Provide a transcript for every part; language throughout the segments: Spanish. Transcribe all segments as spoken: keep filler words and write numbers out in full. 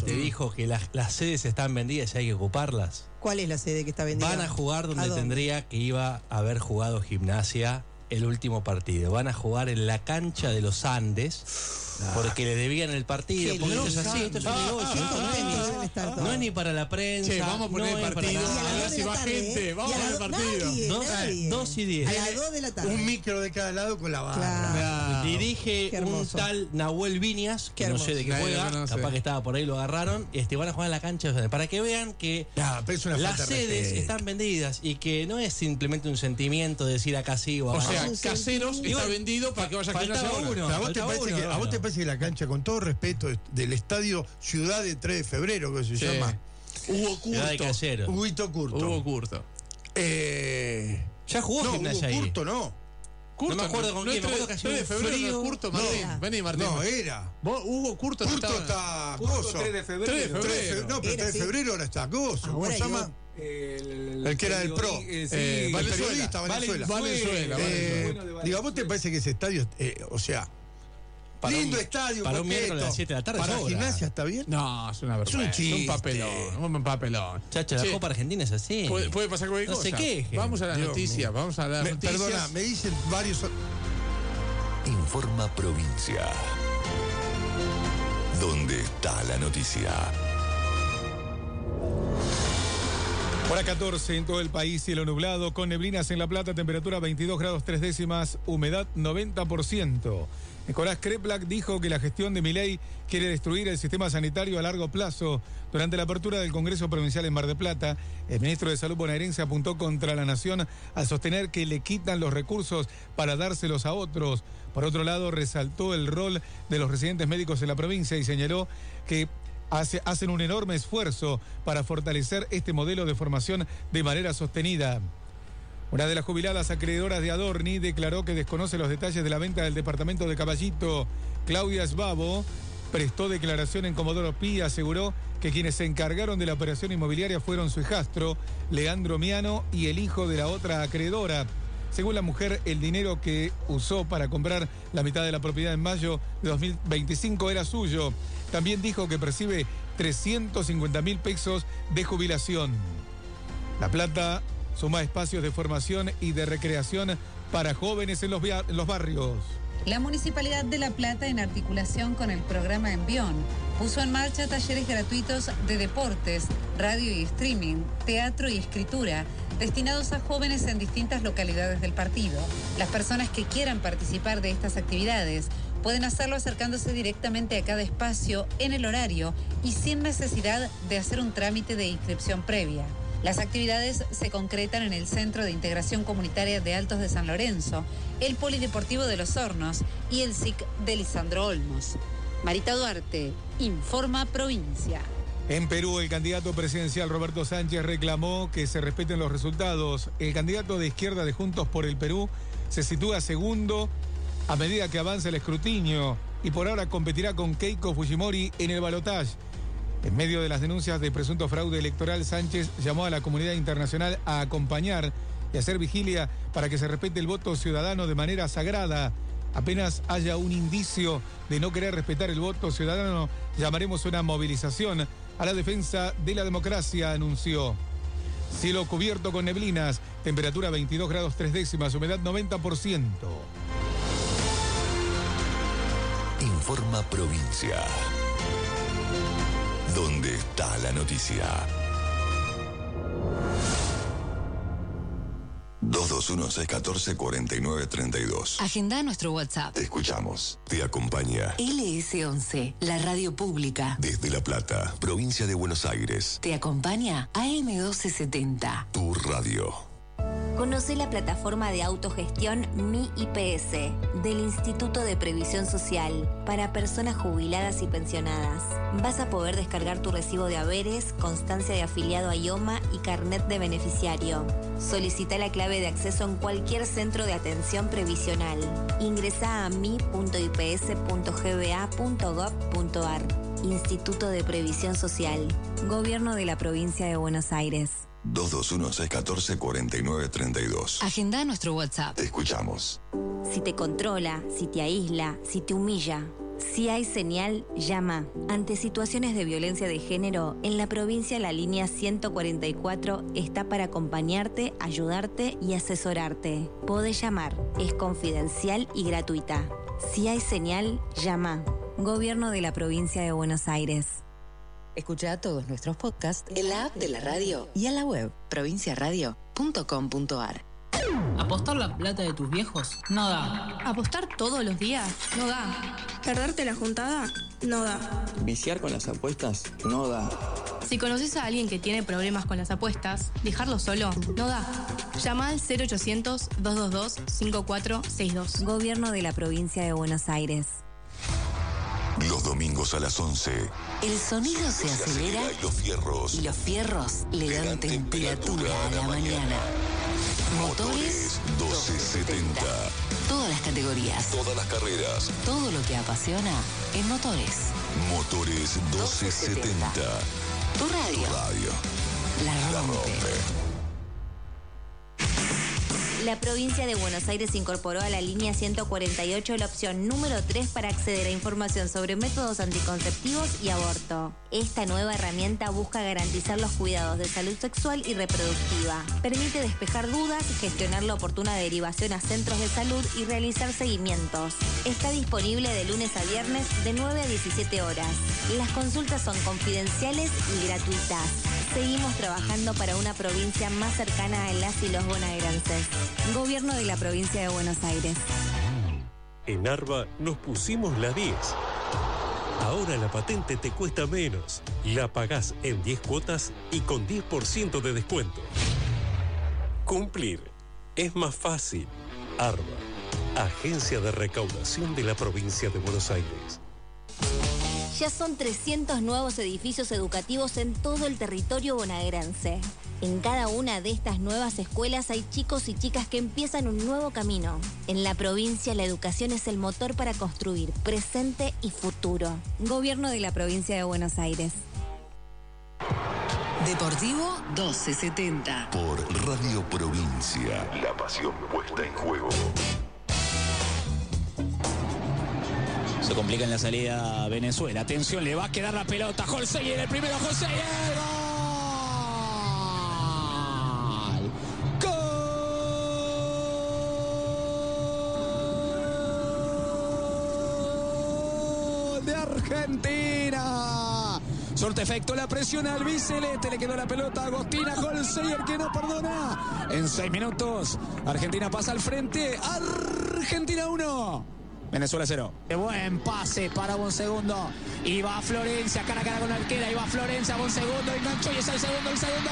te dijo que las, las sedes están vendidas y hay que ocuparlas? ¿Cuál es la sede que está vendida? Van a jugar donde, dónde? tendría que iba a haber jugado Gimnasia el último partido. Van a jugar en la cancha de los Andes porque le debían el partido. Qué Porque lindo. esto es así, esto es un Ah, negocio. ah, Esto no, ah, es deben ni, estar todos. no es ni para la prensa. Che, vamos a poner no el es para partido. nada. Y a las A ver dos si de la va tarde, gente, ¿eh? vamos Y a ver el las- partido. nadie, Dos- nadie. dos y diez. A las dos de la tarde. Un micro de cada lado con la barra. Claro. Dirige Qué un hermoso. tal Nahuel Viñas, que Qué no sé de qué hermoso. juega, Nadie lo conoce. capaz que estaba por ahí, lo agarraron. Este, van a jugar en la cancha de los Andes, para que vean que Nah, pero es una las falta de sedes respeto. están vendidas y que no es simplemente un sentimiento de decir acá sí o O acá sea, no. un Caseros sentimiento. está vendido para que vaya a Faltaba Gimnasia ahora. uno. Pero ¿A vos, te falta parece uno, que, ¿A vos no. te parece que la cancha, con todo respeto, del estadio Ciudad de tres de febrero, que se Sí. llama, Hugo Ciudad de Curto. Caseros. Huguito Curto? Hugo Curto. Eh, Ya jugó no, Gimnasia Hugo ahí. Curto no. Curto, No me acuerdo con no quién, es me acuerdo tres- que hacía tres de un febrero, frío. no es Curto, No. Martín. Vení, Martín. No, era. Vos, Hugo Curto, no Curto estaba. está Gozo. tres de febrero. tres de febrero. tres de fe- No, pero Era, tres de sí. febrero ahora está Gozo. ¿Cómo Ahora se yo- llama? El, El que era del Pro. Eh, sí, Eh, El Valenzuela. periodista, Valenzuela. Valenzuela, Eh, Valenzuela. digo, ¿a vos te parece que ese estadio, eh, o sea, Para lindo un- estadio, para un coqueto, miércoles a las siete de la tarde para sobra. Gimnasia está bien? No, es una vergüenza. un Es un chiste. papelón. Un papelón. Chacho, la Che, Copa Argentina es así. Puede, puede pasar cualquier No cosa. se quejen. Vamos a las Dios noticias. mío. Vamos a las Me- noticias. perdona, me dicen varios. Informa Provincia. ¿Dónde está la noticia? Hora catorce en todo el país, cielo nublado, con neblinas en La Plata, temperatura veintidós grados tres décimas, humedad noventa por ciento. Nicolás Kreplak dijo que la gestión de Milei quiere destruir el sistema sanitario a largo plazo. Durante la apertura del Congreso Provincial en Mar del Plata, el ministro de Salud bonaerense apuntó contra la nación al sostener que le quitan los recursos para dárselos a otros. Por otro lado, resaltó el rol de los residentes médicos en la provincia y señaló que Hace, hacen un enorme esfuerzo para fortalecer este modelo de formación de manera sostenida. Una de las jubiladas acreedoras de Adorni declaró que desconoce los detalles de la venta del departamento de Caballito. Claudia Sbabo prestó declaración en Comodoro Pi y aseguró que quienes se encargaron de la operación inmobiliaria fueron su hijastro, Leandro Miano, y el hijo de la otra acreedora. Según la mujer, el dinero que usó para comprar la mitad de la propiedad en mayo de dos mil veinticinco era suyo. También dijo que percibe trescientos cincuenta mil pesos de jubilación. La Plata suma espacios de formación y de recreación para jóvenes en los, via- en los barrios. La Municipalidad de La Plata, en articulación con el programa Envión, puso en marcha talleres gratuitos de deportes, radio y streaming, teatro y escritura, destinados a jóvenes en distintas localidades del partido. Las personas que quieran participar de estas actividades pueden hacerlo acercándose directamente a cada espacio en el horario y sin necesidad de hacer un trámite de inscripción previa. Las actividades se concretan en el Centro de Integración Comunitaria de Altos de San Lorenzo, el Polideportivo de Los Hornos y el S I C de Lisandro Olmos. Marita Duarte, Informa Provincia. En Perú, el candidato presidencial Roberto Sánchez reclamó que se respeten los resultados. El candidato de izquierda de Juntos por el Perú se sitúa segundo a medida que avanza el escrutinio y por ahora competirá con Keiko Fujimori en el balotaje. En medio de las denuncias de presunto fraude electoral, Sánchez llamó a la comunidad internacional a acompañar y hacer vigilia para que se respete el voto ciudadano de manera sagrada. Apenas haya un indicio de no querer respetar el voto ciudadano, llamaremos una movilización a la defensa de la democracia, anunció. Cielo cubierto con neblinas, temperatura veintidós grados tres décimas, humedad noventa por ciento. Informa Provincia. ¿Dónde está la noticia? dos dos uno, seis uno cuatro, cuatro nueve tres dos. Agenda nuestro WhatsApp. Te escuchamos. Te acompaña L S once, la radio pública. desde La Plata, provincia de Buenos Aires. Te acompaña A M doce setenta. Tu radio. Conoce la plataforma de autogestión Mi I P S del Instituto de Previsión Social para personas jubiladas y pensionadas. Vas a poder descargar tu recibo de haberes, constancia de afiliado a IOMA y carnet de beneficiario. Solicita la clave de acceso en cualquier centro de atención previsional. Ingresa a mi punto i p s punto g b a punto gov punto a r. Instituto de Previsión Social. Gobierno de la Provincia de Buenos Aires. dos dos uno, seis uno cuatro, cuatro nueve tres dos. Agenda nuestro WhatsApp. Te escuchamos. Si te controla, si te aísla, si te humilla, Si hay señal, llama. Ante situaciones de violencia de género, en la provincia la línea ciento cuarenta y cuatro está para acompañarte, ayudarte y asesorarte. Podés llamar, es confidencial y gratuita. Si hay señal, llama. Gobierno de la Provincia de Buenos Aires. Escucha todos nuestros podcasts en la app de la radio y en la web provincia radio punto com punto a r. ¿Apostar la plata de tus viejos? No da. ¿Apostar todos los días? No da. ¿Perderte la juntada? No da. ¿Viciar con las apuestas? No da. Si conoces a alguien que tiene problemas con las apuestas, dejarlo solo no da. Llama al cero ochocientos, doscientos veintidós, cincuenta y cuatro sesenta y dos. Gobierno de la Provincia de Buenos Aires. Los domingos a las once. El sonido se acelera y los fierros. y los fierros le dan temperatura a la mañana. Motores doce setenta. Todas las categorías, Todas las carreras. todo lo que apasiona en motores. Motores doce setenta. Tu radio, Radio. la La rompe. rompe. La provincia de Buenos Aires incorporó a la línea ciento cuarenta y ocho la opción número tres para acceder a información sobre métodos anticonceptivos y aborto. Esta nueva herramienta busca garantizar los cuidados de salud sexual y reproductiva. Permite despejar dudas, gestionar la oportuna derivación a centros de salud y realizar seguimientos. Está disponible de lunes a viernes de nueve a diecisiete horas. Las consultas son confidenciales y gratuitas. Seguimos trabajando para una provincia más cercana a las y los bonaerenses. Gobierno de la Provincia de Buenos Aires. En Arba nos pusimos la diez. Ahora la patente te cuesta menos. La pagás en diez cuotas y con diez por ciento de descuento. Cumplir es más fácil. Arba, Agencia de Recaudación de la Provincia de Buenos Aires. Ya son trescientos nuevos edificios educativos en todo el territorio bonaerense. En cada una de estas nuevas escuelas hay chicos y chicas que empiezan un nuevo camino. En la provincia la educación es el motor para construir presente y futuro. Gobierno de la Provincia de Buenos Aires. Deportivo doce setenta. Por Radio Provincia. La pasión puesta en juego. Se complica en la salida a Venezuela. Atención, le va a quedar la pelota. Holseyer, el primero, Holseyer. ¡Gol! ¡Gol de Argentina! Sorte efecto, la presión al biceleste. Le quedó la pelota a Agostina Holseyer, que no perdona. En seis minutos, Argentina pasa al frente. Argentina uno. Venezuela cero. Qué buen pase para Bonsegundo. Y va Florencia, cara a cara con la arquera. Y va Florencia, Bonsegundo, enganchó y es el segundo, el segundo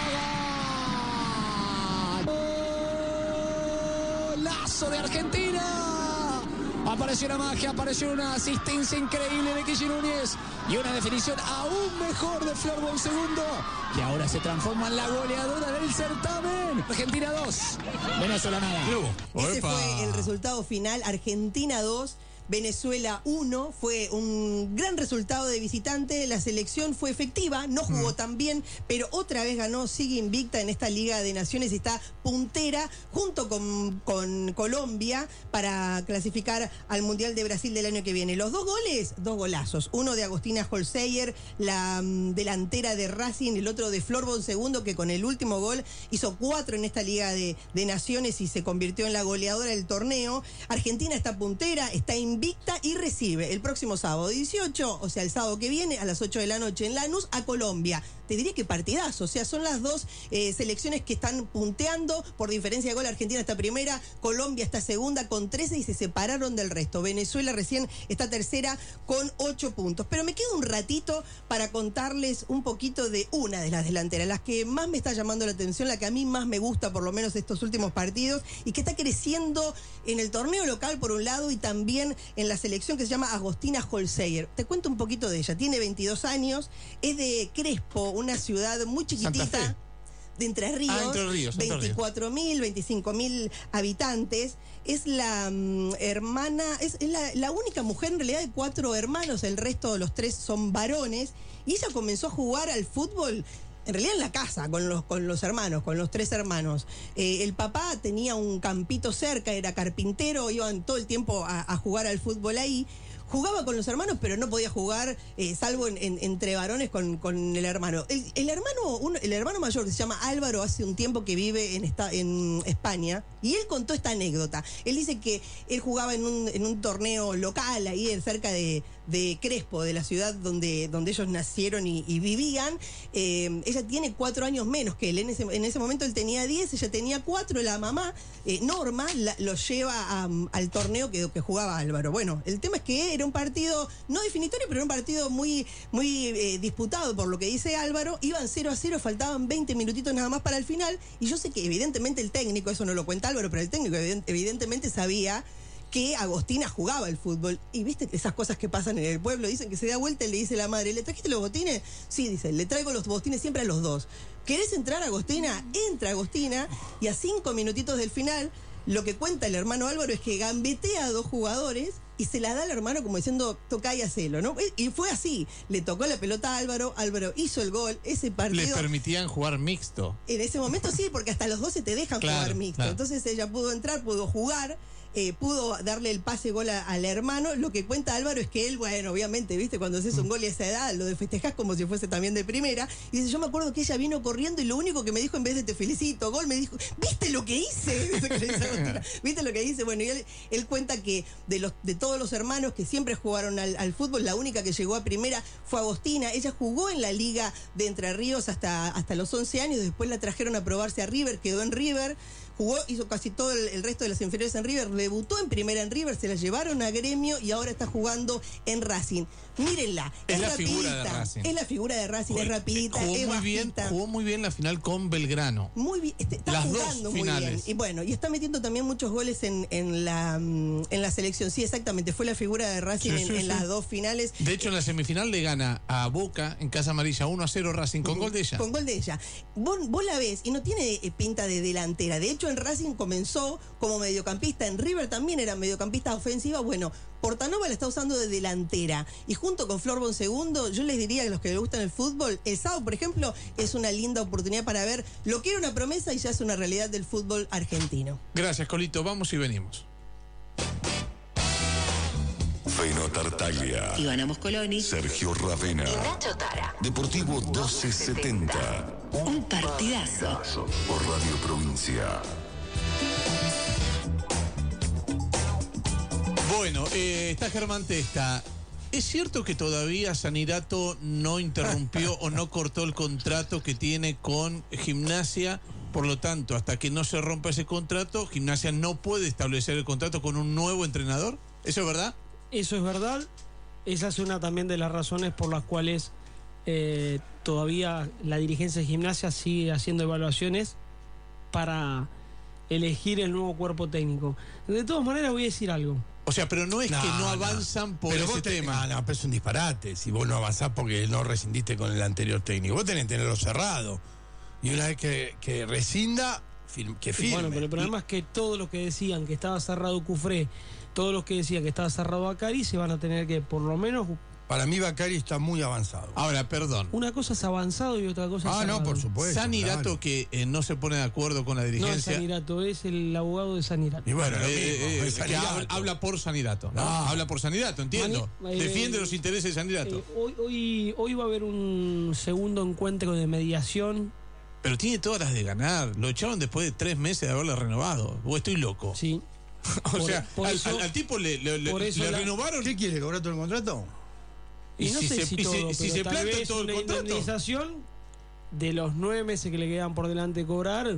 gol. Golazo de Argentina. Apareció una magia, apareció una asistencia increíble de Quille Núñez. Y una definición aún mejor de Flor Bonsegundo. Y ahora se transforma en la goleadora del certamen. Argentina dos, Venezuela nada. Ese fue el resultado final. Argentina dos, Venezuela uno. Fue un gran resultado de visitante. La selección fue efectiva, no jugó mm. tan bien, pero otra vez ganó, sigue invicta en esta Liga de Naciones y está puntera junto con, con Colombia para clasificar al Mundial de Brasil del año que viene. Los dos goles, dos golazos. Uno de Agostina Holseyer, la um, delantera de Racing, el otro de Flor Bonsegundo, que con el último gol hizo cuatro en esta Liga de, de Naciones y se convirtió en la goleadora del torneo. Argentina está puntera, está invicta y recibe el próximo sábado dieciocho, o sea, el sábado que viene a las ocho de la noche en Lanús, a Colombia. Te diría que partidazo, o sea, son las dos eh, selecciones que están punteando por diferencia de gol. Argentina está primera, Colombia está segunda con trece y se separaron del resto. Venezuela recién está tercera con ocho puntos. Pero me quedo un ratito para contarles un poquito de una de las delanteras, las que más me está llamando la atención, la que a mí más me gusta por lo menos estos últimos partidos y que está creciendo en el torneo local por un lado y también en la selección, que se llama Agostina Holseyer. Te cuento un poquito de ella. Tiene veintidós años, es de Crespo, una ciudad muy chiquitita de Entre Ríos, ah, Entre Ríos veinticuatro mil, veinticinco mil habitantes. Es la um, hermana, es, es la, la única mujer en realidad de cuatro hermanos, el resto, los tres son varones, y ella comenzó a jugar al fútbol en realidad en la casa, con los, con los hermanos, con los tres hermanos. Eh, el papá tenía un campito cerca, era carpintero, iban todo el tiempo a, a jugar al fútbol ahí. jugaba con los hermanos, pero no podía jugar, eh, salvo en, en, entre varones con, con el hermano. El, el hermano uno, el hermano mayor, que se llama Álvaro, hace un tiempo que vive en, esta, en España, y él contó esta anécdota. Él dice que él jugaba en un, en un torneo local, ahí cerca de, de Crespo, de la ciudad donde, donde ellos nacieron y, y vivían. Eh, ella tiene cuatro años menos que él. En ese, en ese momento él tenía diez, ella tenía cuatro. La mamá, eh, Norma, la, lo lleva a, al torneo que, que jugaba Álvaro. Bueno, el tema es que era un partido no definitorio, pero era un partido muy, muy eh, disputado, por lo que dice Álvaro. Iban cero a cero, faltaban veinte minutitos nada más para el final. Y yo sé que evidentemente el técnico, eso no lo cuenta Álvaro, pero el técnico evidentemente sabía que Agostina jugaba al fútbol. Y viste esas cosas que pasan en el pueblo. Dicen que se da vuelta y le dice la madre, ¿le trajiste los botines? Sí, dice, le traigo los botines siempre a los dos. ¿Querés entrar, Agostina? Entra, Agostina. Y a cinco minutitos del final, lo que cuenta el hermano Álvaro es que gambetea a dos jugadores y se la da al hermano como diciendo, toca y hacelo, ¿no? Y fue así. Le tocó la pelota a Álvaro, Álvaro hizo el gol, ese partido... Les permitían jugar mixto. En ese momento sí, porque hasta los doce te dejan claro, jugar mixto. Claro. Entonces ella pudo entrar, pudo jugar, eh, pudo darle el pase gol a, al hermano. Lo que cuenta Álvaro es que él, bueno, obviamente, viste, cuando haces un gol y a esa edad, lo de festejás como si fuese también de primera. Y dice, yo me acuerdo que ella vino corriendo y lo único que me dijo en vez de te felicito, gol, me dijo, ¿viste lo que hice? Dice que le dice Agostina, ¿viste lo que hice? Bueno, y él, él cuenta que de, los, de todos los hermanos que siempre jugaron al, al fútbol, la única que llegó a primera fue Agostina. Ella jugó en la Liga de Entre Ríos hasta, hasta los once años, después la trajeron a probarse a River, quedó en River, jugó, hizo casi todo el, el resto de las inferiores en River, debutó en primera en River, se la llevaron a Gremio y ahora está jugando en Racing. Mírenla, es, es la rapidita, figura de Racing. Es la figura de Racing, es rapidita, jugó es muy bien, bajita. jugó muy bien la final con Belgrano. Muy bien, este, está Las jugando dos muy finales. bien. Y bueno, y está metiendo también muchos goles en, en, la, en la selección. Sí, exactamente, fue la figura de Racing Sí, en, sí, en sí. las dos finales. De hecho, en la semifinal le gana a Boca en Casa Amarilla uno a cero Racing con gol de ella. Con gol de ella. Vos, vos la ves y no tiene eh, pinta de delantera. De hecho, en Racing comenzó como mediocampista. En River también era mediocampista ofensiva. Bueno, Portanova la está usando de delantera. Y junto con Flor Bonsegundo, yo les diría a los que les gustan el fútbol, el sábado, por ejemplo, es una linda oportunidad para ver lo que era una promesa y ya es una realidad del fútbol argentino. Gracias, Colito. Vamos y venimos. Feno Tartaglia, Ivana Moscoloni, Sergio Ravena, y Nacho Tara. Deportivo doce setenta. Un partidazo. Por Radio Provincia. Bueno, eh, está Germán Testa. ¿Es cierto que todavía Sanirato no interrumpió o no cortó el contrato que tiene con Gimnasia? Por lo tanto, hasta que no se rompa ese contrato, Gimnasia no puede establecer el contrato con un nuevo entrenador. ¿Eso es verdad? Eso es verdad. Esa es una también de las razones por las cuales eh, todavía la dirigencia de Gimnasia sigue haciendo evaluaciones para elegir el nuevo cuerpo técnico. De todas maneras, voy a decir algo. O sea, pero no es No, que no no. avanzan por Pero ese vos te- tema. No, no, pero es un disparate. Si vos no avanzás porque no rescindiste con el anterior técnico, vos tenés que tenerlo cerrado. Y una vez que, que rescinda, fir- que firme. Bueno, pero el problema es que todos los que decían que estaba cerrado Cufré, todos los que decían que estaba cerrado Bacari, se van a tener que, por lo menos, Para mí, Bacari está muy avanzado. Ahora, perdón. una cosa es avanzado y otra cosa es Ah, no, cerrado. por supuesto. Sanirato claro. que eh, no se pone de acuerdo con la No es dirigencia. Sanirato, es el abogado de Sanirato. Y bueno, lo Eh, mismo, eh, es que Sanirato. habla, habla por Sanirato. ¿no? No. Habla por Sanirato, entiendo. Mani- eh, Defiende los intereses de Sanirato. Eh, hoy, hoy, hoy va a haber un segundo encuentro de mediación. Pero tiene todas las de ganar. Lo echaron después de tres meses de haberle renovado. O estoy loco. Sí. o Por- sea, por al, eso- al- al tipo le, le- le- por eso le la- renovaron. ¿Qué quiere? ¿Cobrar todo el contrato? Y, no si sé se, si y todo, si- si pero se tal planta vez todo el una contrato. indemnización de los nueve meses que le quedan por delante de cobrar.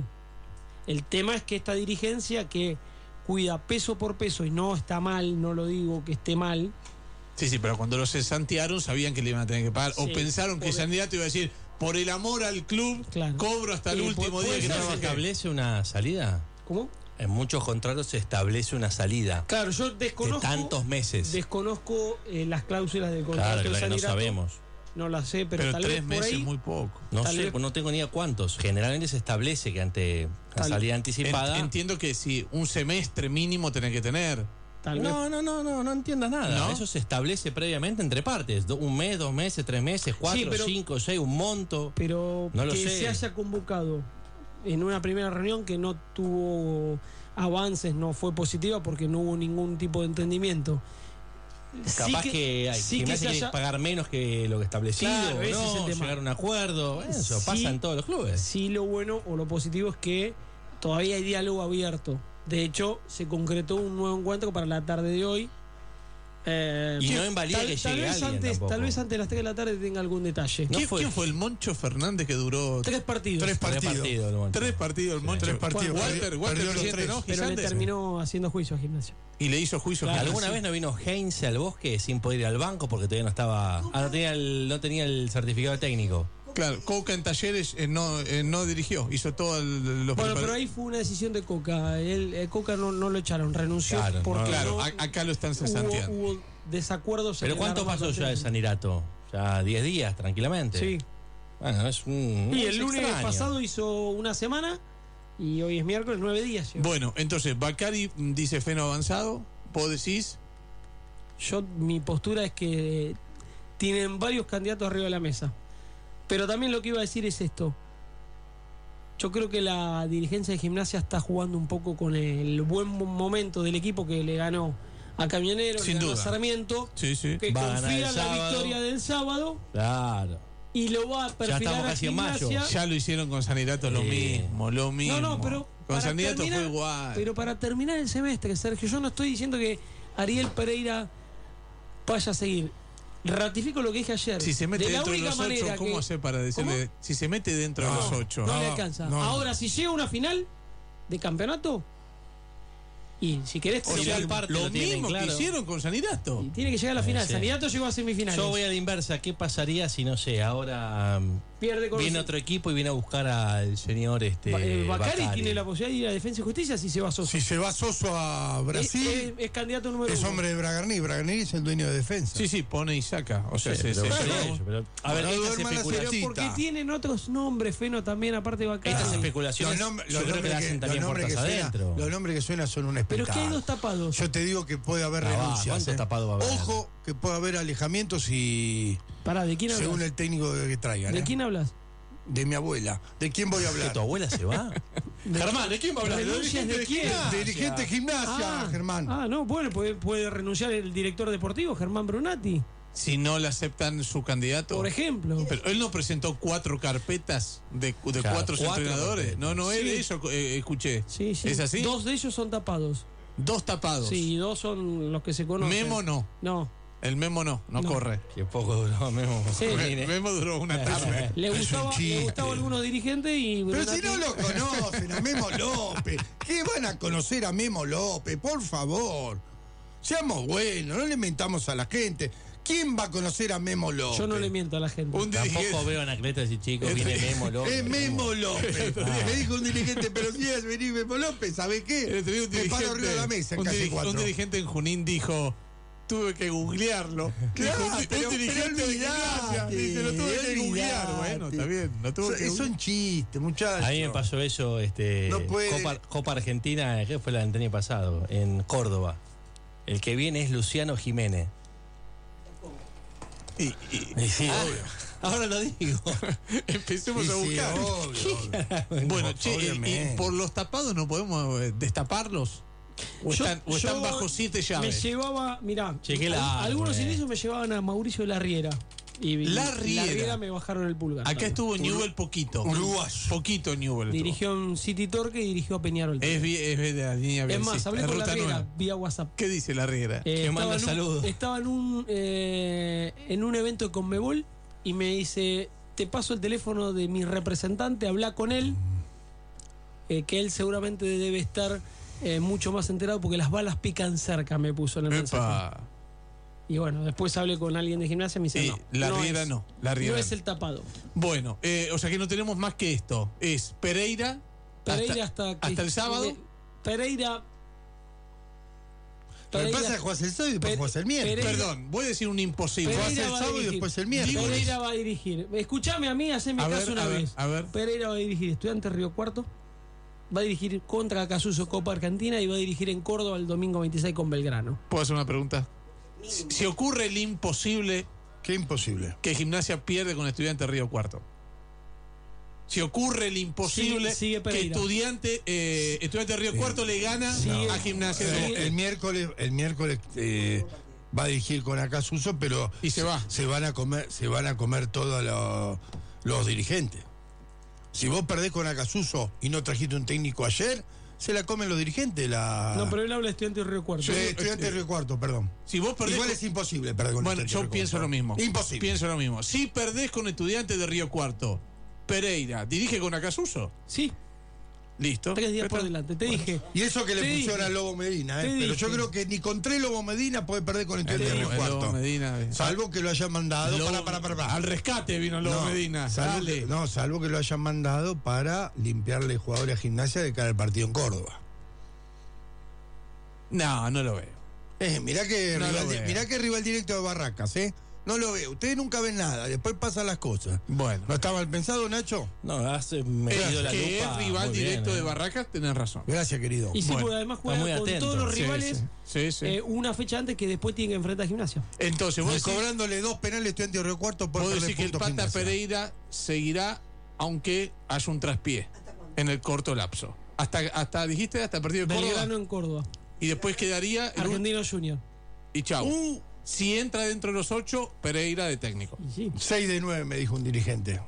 El tema es que esta dirigencia que cuida peso por peso, y no está mal, no lo digo que esté mal. Sí, sí, pero cuando los cesantearon sabían que le iban a tener que pagar. o Sí, pensaron que por- Sanirato iba a decir, por el amor al club, Claro. cobro hasta el Sí, último pu- día puede que ser no ¿No sé se qué. establece una salida? ¿Cómo? En muchos contratos se establece una salida Claro, yo de desconozco. tantos meses. Desconozco eh, las cláusulas del contrato Claro, de claro que no Sanirato. sabemos. No las sé, pero, Pero tal tres vez por meses ahí. es muy poco. No Tal sé, vez- pues no tengo ni idea cuántos. Generalmente se establece que ante la Tal- salida En- anticipada. entiendo que si un semestre mínimo tenés que tener. Tal vez. No, no, no, no, no entiendas nada. ¿No? Eso se establece previamente entre partes. Do- un mes, dos meses, tres meses, cuatro, pero- cinco, seis, un monto. Pero No lo que sé. se haya convocado en una primera reunión que no tuvo avances, no fue positiva porque no hubo ningún tipo de entendimiento. Capaz sí que, que hay sí que, que se que haya... pagar menos que lo que establecido, Claro, ese no, es el tema. llegar a un acuerdo, eso Sí, pasa en todos los clubes. Sí, lo bueno o lo positivo es que todavía hay diálogo abierto. De hecho, se concretó un nuevo encuentro para la tarde de hoy. Eh, Y no invalida tal, que tal llegue vez alguien antes, tampoco. Tal vez antes de las tres de la tarde tenga algún detalle. ¿Quién fue? ¿Quién fue el Moncho Fernández que duró Tres partidos. Tres partidos. Tres partidos, el Moncho. Tres partidos el Moncho. Tres partidos. Bueno, Walter, Perdió Walter los presidente, tres. ¿no? Pero le Gisantes. terminó haciendo juicio a Gimnasia. Y le hizo juicio. Claro, ¿Alguna sí. vez no vino Heinze al Bosque sin poder ir al banco porque todavía no estaba, ah, no tenía el, no tenía el certificado técnico? Claro, Coca en Talleres eh, no, eh, no dirigió, hizo todo el, los Bueno, prepar- pero ahí fue una decisión de Coca. Él, eh, Coca no, no lo echaron, renunció Claro, porque no, Claro, no- a- acá lo están hubo, cesanteando. hubo desacuerdos. en ¿Pero el cuánto armado pasó del ya de técnico. Sanirato? Ya diez días, tranquilamente. Sí. Bueno, es un... Y es el lunes extraño. pasado hizo una semana y hoy es miércoles, nueve días. lleva. Bueno, entonces, Bacari mm, dice Feno avanzado, vos decís, Yo, mi postura es que tienen varios candidatos arriba de la mesa. Pero también lo que iba a decir es esto. Yo creo que la dirigencia de Gimnasia está jugando un poco con el buen momento del equipo que le ganó a Camionero, Sin le ganó duda. a Sarmiento, sí, sí. que Va a ganar confía el en la sábado. victoria del sábado Claro. y lo va a perfilar estamos a casi en mayo. Gimnasia. Ya lo hicieron con Sanirato lo Sí. mismo, lo mismo. No, no, pero con para Sanirato terminar- fue igual. Pero para terminar el semestre, Sergio, yo no estoy diciendo que Ariel Pereira vaya a seguir. Ratifico lo que dije ayer. Si se mete de la dentro de única los ocho, manera ¿cómo que hace para decirle? Si se mete dentro de No, los ocho. no, No, le alcanza. no, no. Ahora, si llega a una final de campeonato, y si querés, O te sea, digo, parte lo lo tienen mismo claro. que hicieron con Sanirato. y tiene que llegar a la final. Sí. Sanidad llegó a semifinales. Yo voy a la inversa. ¿Qué pasaría si, no sé, ahora um, Pierde con viene otro equipo y viene a buscar al señor este, Ba- eh, Bacari Bacari? tiene la posibilidad de ir a Defensa y Justicia si se va Soso. Si se va Soso a es, Brasil, es- es candidato número es uno. hombre de Bragarni. Bragarni es el dueño de defensa. Sí, sí, pone y saca. O sea, Sí, se, pero- se- pero- se- pero- a ver, No estas duerman las especulaciones, Pero porque Cita. tienen otros nombres, Feno, también, aparte de Bacari. estas especulaciones Los, nom- yo los creo que nombres las que, hacen los también nombres que puertas suena- adentro. los nombres que suenan son un Pero es que espectáculo. hay dos tapados. Yo te digo que puede haber Ah, va, renuncias. ¿cuánto ¿eh? tapado va a haber? Ojo que puede haber alejamientos y Pará, ¿de quién hablas? según el técnico que traigan. ¿De ¿eh? quién hablas? De mi abuela. ¿De quién voy a ¿Que hablar? tu abuela se va? Germán, ¿de quién va a hablar? ¿Renuncias de quién? De dirigente de gimnasia, Ah, Germán. Ah, no, bueno, puede, puede renunciar el director deportivo, Germán Brunati, si no le aceptan su candidato. por ejemplo. Pero él no presentó cuatro carpetas de, de Claro, cuatro, cuatro entrenadores. carpetas. No, no, él, Sí. eso eh, escuché. Sí, sí. ¿Es así? Dos de ellos son tapados. Dos tapados. Sí, dos son los que se conocen. Memo no. No. El Memo no, no, No. corre. Que poco duró, Memo. Sí. Me- Memo duró una tarde. Le Es un gustaba, le chiste. gustaba a algunos dirigentes y Pero Brunati- si no lo conocen a Memo López, ¿qué van a conocer a Memo López? Por favor. Seamos buenos, no le mentamos a la gente. ¿Quién va a conocer a Memo López? Yo no le miento a la gente. Un Tampoco dirigente. veo anacletas y chicos, viene Memo López. Es Memo López. Me dijo un dirigente, pero si es venir Memo López, ¿sabe El qué? otro día un Me paro arriba de la mesa en un, calle diri- cuatro. un dirigente en Junín dijo, tuve que googlearlo. Claro, Dijo, un, pero- un dirigente pero de gimnasia. olvidate, Dice, lo tuve que googlear. olvidate. Bueno, está bien. No tuvo que Eso es un chiste, muchachos. A mí me pasó eso, este, No puede. Copa, Copa Argentina, que fue el año pasado, en Córdoba. El que viene es Luciano Jiménez. Y, y- Y sí, ahora lo digo. empecemos Sí, a sí, buscar. obvio. Bueno, che, y- y, Obviamente. por los tapados no podemos eh, destaparlos. O Yo- están, o están yo bajo siete Me llaves. llevaba, mirá, Chequé la- al- algunos eh. indicios me llevaban a Mauricio Larriera. Y y Larriera. Larriera me bajaron el pulgar. Acá también. estuvo Newell poquito. Uruguayo. Poquito Newell. estuvo. Dirigió en City Torque y dirigió a Peñarol. Es, vi- es de la línea Es bien, más, sí, hablé es con ruta Larriera nueva. vía WhatsApp. ¿Qué dice la riera? Eh, Que manda estaba en un- saludos. Estaba en un, eh, en un evento de Conmebol y me dice, te paso el teléfono de mi representante, habla con él, eh, que él seguramente debe estar eh, mucho más enterado porque las balas pican cerca, me puso en el mensaje. Epa. Y bueno, después hablé con alguien de gimnasia y me dice, Eh, no, la no riera es, no. La riera no es no. el tapado. Bueno, eh, o sea que no tenemos más que esto. Es Pereira. Pereira hasta, hasta, que- hasta el sábado. Pereira... Lo que Pereira- pasa es que jugás el sábado y después Pere- jugás el miércoles. Pereira- Perdón, voy a decir un imposible. Pereira- Pereira el va a sábado y dirigir. después el miércoles. Pereira va a dirigir. Escuchame a mí, haceme A ver, caso una a ver, vez. a ver. Pereira va a dirigir Estudiantes Río Cuarto. Va a dirigir contra Casuso Copa Argentina y va a dirigir en Córdoba el domingo veintiséis con Belgrano. ¿Puedo hacer una pregunta? Si, si ocurre el imposible Qué imposible. que Gimnasia pierde con Estudiante Río Cuarto. Si ocurre el imposible Sigue- sigue que Pereira. Estudiante, eh, Estudiante Río Cuarto le gana Sigue- a Gimnasia. sigue- El, el miércoles, el miércoles eh, va a dirigir con Acasuso, pero y se va. Se van a comer, se van a comer todos los, los dirigentes. Si vos perdés con Acasuso y no trajiste un técnico ayer, se la comen los dirigentes. La... No, pero él habla de Estudiantes de Río Cuarto. Sí, Estudiantes de Río Cuarto, perdón. Si vos perdés Igual con... es imposible perder con Bueno, Estudiantes yo pienso lo mismo. Imposible. Pienso lo mismo. Si perdés con Estudiantes de Río Cuarto, Pereira, ¿dirige con Acasuso? Sí. Listo. Tres días Pero, por delante, te bueno, dije. Y eso que le pusieron a Lobo Medina, ¿eh? Pero yo creo que ni con tres Lobo Medina puede perder con Estudiantes de Río Cuarto. Medina, salvo que lo hayan mandado Lobo, para, para, para, para. Al rescate vino Lobo no, Medina. Salvo que, no, salvo que lo hayan mandado para limpiarle jugadores a Gimnasia de cara al partido en Córdoba. No, no lo veo. Eh, mirá que, no rival, mirá que rival directo de Barracas, ¿eh? No lo veo. Ustedes nunca ven nada. Después pasan las cosas. Bueno. ¿No está mal pensado, Nacho? No, has metido la que lupa. es rival Muy directo bien, de eh. Barracas, tenés razón. Gracias, querido. Y sí, bueno, porque además juega con atento. todos los rivales sí, sí, sí. Eh, una fecha antes que después tienen que enfrentar a Gimnasia. Entonces, vos Y decís, cobrándole dos penales Estudiantes de Río Cuarto por vos perder decís que el puntos Pata Gimnasia. Pereira seguirá aunque haya un traspié en el corto lapso. Hasta, hasta dijiste, hasta el partido de Córdoba. Belgrano en Córdoba. Y después quedaría el Argentino Junior. Y chau. Uh, Si entra dentro de los ocho, Pereira de técnico. Sí. seis de nueve, me dijo un dirigente.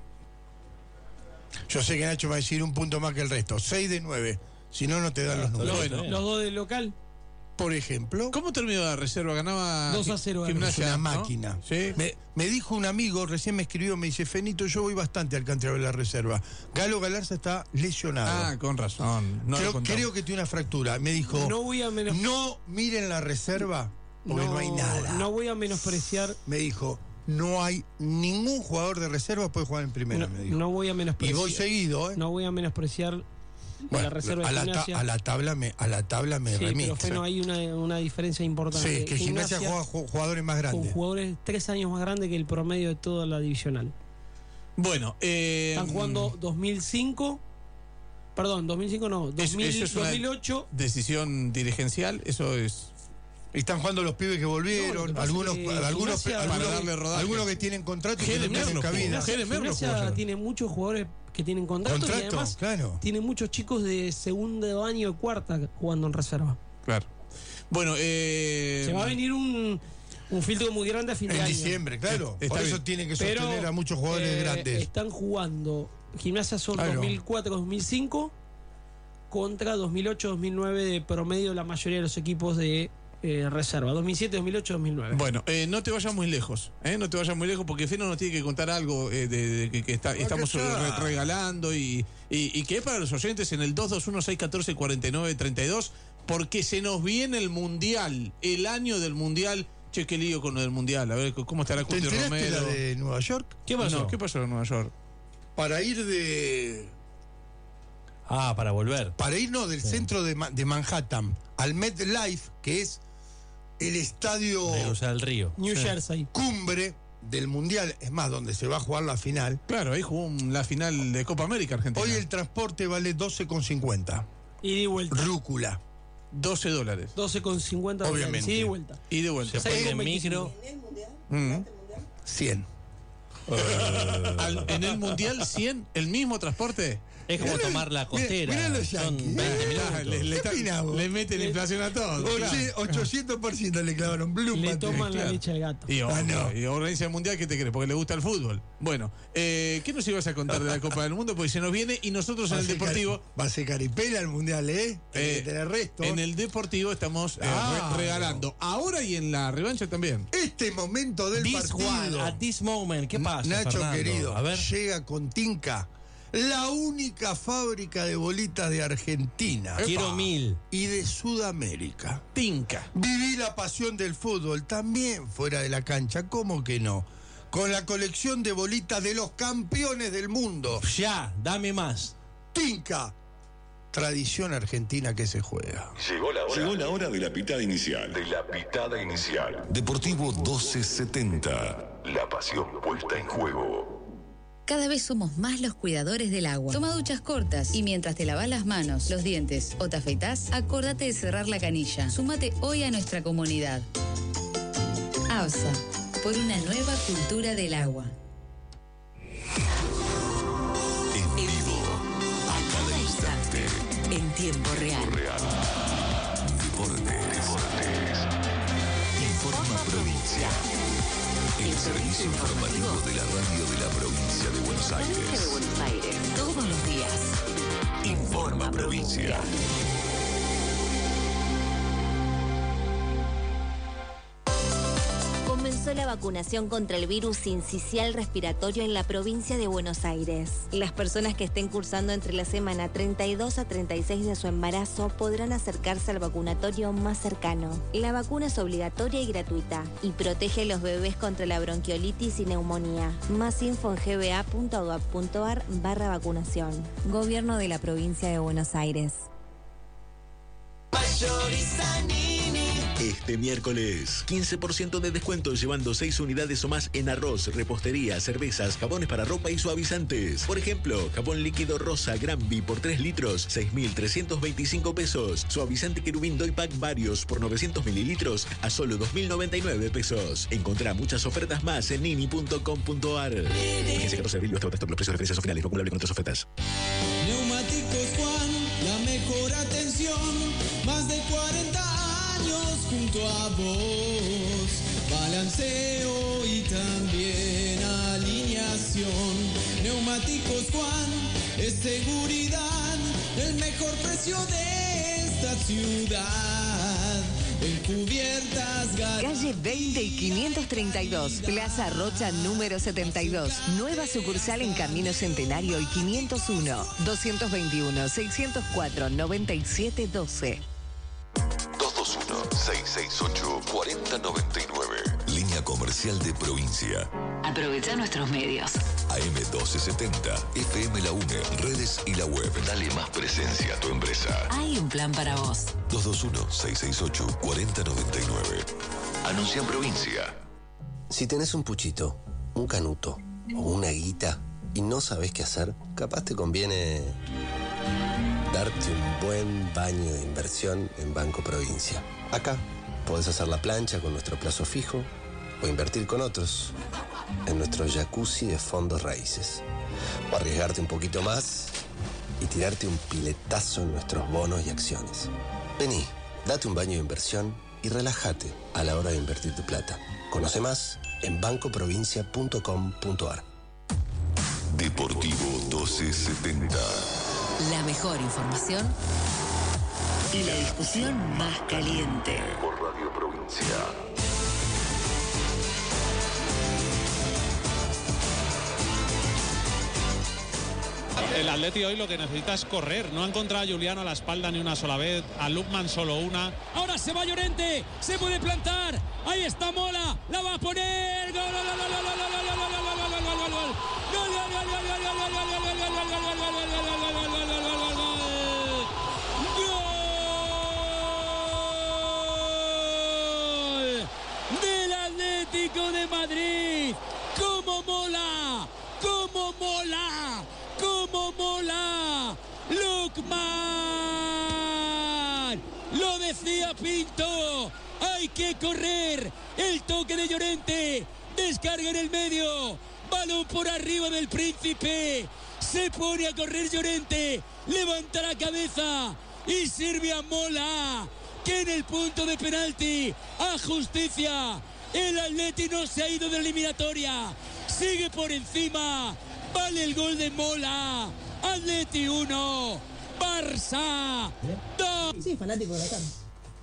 Yo sé que Nacho va a decir un punto más que el resto. seis de nueve. Si no, no te dan los números. Bueno. Los dos del local. Por ejemplo. ¿Cómo terminó la reserva? Ganaba dos a cero. Gimnasia, Es una ¿no? máquina. ¿Sí? Me, me dijo un amigo, recién me escribió, me dice, Fenito, yo voy bastante al cantero de la reserva. Galo Galarza está lesionado. Ah, con razón. No creo, lo contamos. creo que tiene una fractura. Me dijo, No voy a menos... no miren la reserva, porque no, hay nada. No voy a menospreciar. Me dijo, no hay ningún jugador de reserva que puede jugar en primera, No, me dijo. no voy a Y menospreciar. voy seguido, ¿eh? No voy a menospreciar Bueno, la reserva a, de la ta- Gimnasia. a la tabla me, a la tabla me Sí, remite. pero bueno, hay una, una diferencia importante. Sí, que Gimnasia juega ju- jugadores más con grandes. jugadores tres años más grandes que el promedio de toda la divisional. Bueno, eh, Están jugando dos mil cinco, perdón, dos mil cinco no, dos mil, eso es una dos mil ocho. decisión dirigencial, eso es Están jugando los pibes que No, lo volvieron, que pasa algunos, es que algunos, Gimnasia- algunos, Para darle rodaje. algunos que tienen contrato y que Gede no tienen Merlo jugó. cabida. Gede Merlo Gimnasia jugó ayer. tiene muchos jugadores que tienen contrato, Contrato, y además claro. tiene muchos chicos de segundo año y cuarta jugando en reserva. claro. Bueno, eh, Se va a venir un, un filtro muy grande a fin de En año. diciembre, claro. Está Por eso bien. tienen que Pero, sostener a muchos jugadores eh, grandes. Están jugando Gimnasia son Claro. dos mil cuatro dos mil cinco contra dos mil ocho dos mil nueve de promedio la mayoría de los equipos de eh, reserva. dos mil siete dos mil ocho dos mil nueve. Bueno, eh, no te vayas muy lejos, ¿eh? No te vayas muy lejos porque Feno nos tiene que contar algo eh, de, de que, que está- estamos está. re- regalando y, y, y que es para los oyentes en el dos dos uno seis uno cuatro cuatro nueve tres dos porque se nos viene el Mundial, el año del Mundial. Che, qué lío con lo del Mundial. A ver, ¿cómo estará ¿Te Cuti enteraste Romero? la de Nueva York? ¿Qué pasó? No, ¿qué pasó en Nueva York? Para ir de... Ah, para volver. Para ir, no, del centro de, Ma- de Manhattan al MetLife, que es el estadio De Cruzar el Río. New Sí. Jersey. cumbre del Mundial, es más, donde se va a jugar la final. Claro, ahí jugó un- la final de Copa América Argentina. Hoy el transporte vale doce con cincuenta. Ida y vuelta. Rúcula. doce dólares. doce con cincuenta Obviamente. Ida y vuelta. Y de vuelta. Se puede ir en veinticinco. micro. ¿En el mundial? Mm. cien. Al- en el Mundial cien, el mismo transporte. Es como Mirá- tomar la costera. mirá los Son yanquis. veinte Eh, minutos. Le, le- ¿Qué opinás vos? le meten inflación a todo. claro. Oye, ochocientos por ciento le clavaron Bloom. Le Mate. toman la claro. leche al gato. Y, Ah, no. y organiza el mundial, ¿qué te crees? Porque le gusta el fútbol. Bueno, eh, ¿qué nos ibas a contar de la Copa del Mundo? Porque se nos viene y nosotros en Va a el ser Deportivo. cari- Va a ser caripela el Mundial, ¿eh? Tiene eh, que tener resto. En el Deportivo estamos eh, Ah, re- regalando. Ahora y en la revancha también. Este momento del This partido. one, at this moment. ¿Qué pasa, Nacho, Fernando? querido, A ver. llega con Tinca, la única fábrica de bolitas de Argentina. Quiero mil. Y de Sudamérica. Tinca. Viví la pasión del fútbol también fuera de la cancha, ¿cómo que no? Con la colección de bolitas de los campeones del mundo. Ya, dame más. Tinca, tradición argentina que se juega. Llegó la hora. Llegó la hora de la pitada inicial. De la pitada inicial. Deportivo doce setenta. La pasión puesta en juego. Cada vez somos más los cuidadores del agua. Toma duchas cortas y mientras te lavas las manos, los dientes o te afeitás, acordate de cerrar la canilla. Súmate hoy a nuestra comunidad. ABSA, por una nueva cultura del agua. En vivo. A cada instante. En tiempo real. Real. Deportes. Deportes. Informa Provincia. provincia. Comenzó la vacunación contra el virus sincicial respiratorio en la provincia de Buenos Aires. Las personas que estén cursando entre la semana treinta y dos a treinta y seis de su embarazo podrán acercarse al vacunatorio más cercano. La vacuna es obligatoria y gratuita y protege a los bebés contra la bronquiolitis y neumonía. Más info en gba.gov.ar barra vacunación. Gobierno de la provincia de Buenos Aires. Este miércoles, quince por ciento de descuento llevando seis unidades o más en arroz, repostería, cervezas, jabones para ropa y suavizantes. Por ejemplo, jabón líquido rosa Granby por tres litros, seis mil trescientos veinticinco pesos. Suavizante querubín Doypack varios por novecientos mililitros a solo dos mil noventa y nueve pesos. Encontrá muchas ofertas más en nini punto com punto ar. Fíjense catorce de abril, hasta los precios de referencia son finales, calculable con otras ofertas. Neumáticos Juan, la mejor atención, más de cuarenta años junto a vos, balanceo y también alineación. Neumáticos Juan, es seguridad, el mejor precio de esta ciudad. En cubiertas garantías. Calle veinte y quinientos treinta y dos, Plaza Rocha número setenta y dos. Nueva sucursal en Camino Centenario y quinientos uno, doscientos veintiuno, seiscientos cuatro, noventa y siete doce. dos dos uno, seis seis ocho, cuatro cero nueve nueve. Línea comercial de provincia. Aprovecha nuestros medios. A M doce setenta, F M La UNE, redes y la web. Dale más presencia a tu empresa. Hay un plan para vos. dos dos uno, seis seis ocho, cuatro cero nueve nueve. Anuncia en provincia. Si tenés un puchito, un canuto o una guita y no sabés qué hacer, capaz te conviene darte un buen baño de inversión en Banco Provincia. Acá podés hacer la plancha con nuestro plazo fijo o invertir con otros en nuestro jacuzzi de fondos raíces. O arriesgarte un poquito más y tirarte un piletazo en nuestros bonos y acciones. Vení, date un baño de inversión y relájate a la hora de invertir tu plata. Conoce más en banco provincia punto com punto ar. Deportivo doce setenta. La mejor información y la discusión más caliente. Por Radio Provincia. El Atleti hoy lo que necesita es correr. No ha encontrado a Juliano a la espalda ni una sola vez. A Lukman solo una. Ahora se va Llorente. Se puede plantar. Ahí está Mola. La va a poner. Gol, gol, gol, gol, gol, gol, gol, gol, gol, gol, gol, gol, gol. Gol, gol, gol, gol, gol, gol, gol, gol, gol, gol, gol, gol, gol, gol, del Atlético de Madrid. ¡Cómo mola! ¡Cómo mola! ¡Cómo mola! ¡Lukman! Lo decía Pinto. Hay que correr. El toque de Llorente. Descarga en el medio. Balón por arriba del Príncipe. Se pone a correr Llorente. Levanta la cabeza. Y sirve a Mola. Que en el punto de penalti. A justicia. El Atleti no se ha ido de la eliminatoria. Sigue por encima. Vale el gol de Mola. Atleti uno. Barça dos. Sí, fanático de la Cam.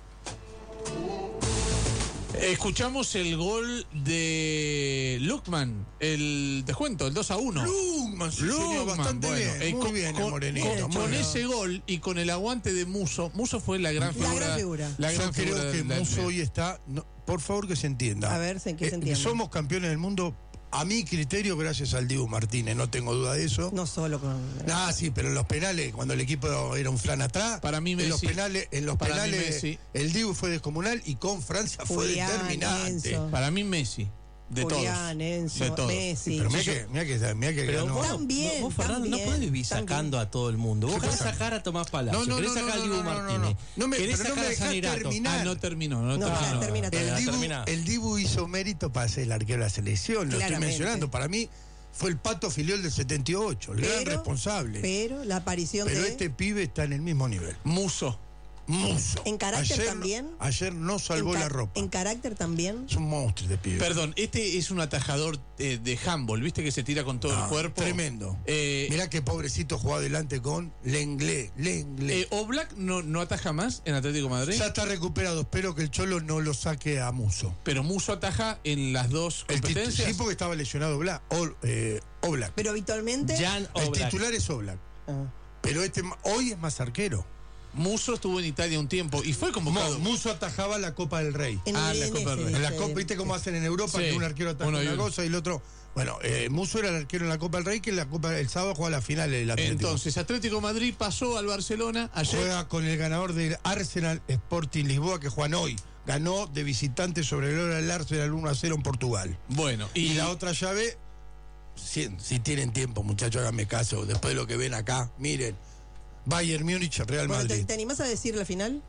Escuchamos el gol de Lukman, el descuento, el dos a uno. Lukman, sí, señor, bastante bueno, bien, eh, muy con, bien el con, morenito. con, con ese gol y con el aguante de Muso, Muso fue la gran figura. La gran figura. La gran Yo figura creo que del- Muso del- hoy está, no, por favor que se entienda. A ver, ¿en qué se Eh, entiende? somos campeones del mundo, a mi criterio, gracias al Dibu Martínez, no tengo duda de eso. No solo con. Ah, sí, pero en los penales, cuando el equipo era un flan atrás, Para mí en los Messi. penales, en los Para mí penales Messi. el Dibu fue descomunal y con Francia fue Julián, determinante. Enzo. Para mí Messi, de Julián, todos. Enzo, de todos. Messi. Pero mira que, mira que, mira que Pero ganó. vos, Tan bien, vos, tan Fernando, no bien, podés vivir tan sacando a todo el mundo. Vos ¿Qué querés pasa? sacar a Tomás Palacio, No, no, querés no, sacar no, a Dibu no, no, no, Martínez, no. No me- querés pero no sacar me a dejás Sanirato. terminar. Ah, no terminó, no, No, terminó. termina, termina. El Dibu, termina. el Dibu hizo mérito para ser el arquero de la selección, lo estoy Claramente. mencionando. Para mí fue el Pato Filiol del setenta y ocho, el gran Pero- responsable. Pero, Pero la aparición de. este pibe está en el mismo nivel. Muso. Muso. ¿En carácter ayer, también? Ayer no salvó ¿En la ropa. ¿En carácter también? Es un monstruo de pibe. Perdón, este es un atajador eh, de handball, ¿viste que se tira con todo Ah, el cuerpo? Tremendo. Eh, Mirá que pobrecito jugó adelante con Lenglet. Lenglet. eh, ¿Oblak no, no ataja más en Atlético de Madrid? Ya está recuperado. Espero que el Cholo no lo saque a Muso. Pero Muso ataja en las dos El titu- competencias. sí, porque estaba lesionado Oblak. O- eh, Oblak. Pero habitualmente. Jan El Oblak. titular es Oblak. Ah. Pero este ma- hoy es más arquero. Muso estuvo en Italia un tiempo y fue convocado. Mo- Muso atajaba la Copa del Rey. En Ah, el la Copa del Rey. En la sí. Copa, ¿viste cómo hacen en Europa? Sí. Que un arquero ataja Uno y una uno. cosa y el otro. Bueno, eh, Muso era el arquero en la Copa del Rey, que en la Copa el sábado juega la final del Atlético. Entonces, Atlético de Madrid pasó al Barcelona ayer. Juega con el ganador del Arsenal Sporting Lisboa, que juegan hoy. Ganó de visitante sobre el hora del Arsenal uno a cero en Portugal. Bueno, Y, y, la otra llave, si, si tienen tiempo, muchachos, háganme caso. Después de lo que ven acá, miren. Bayern Múnich, Real Bueno, ¿te, Madrid. te animás a decir la final?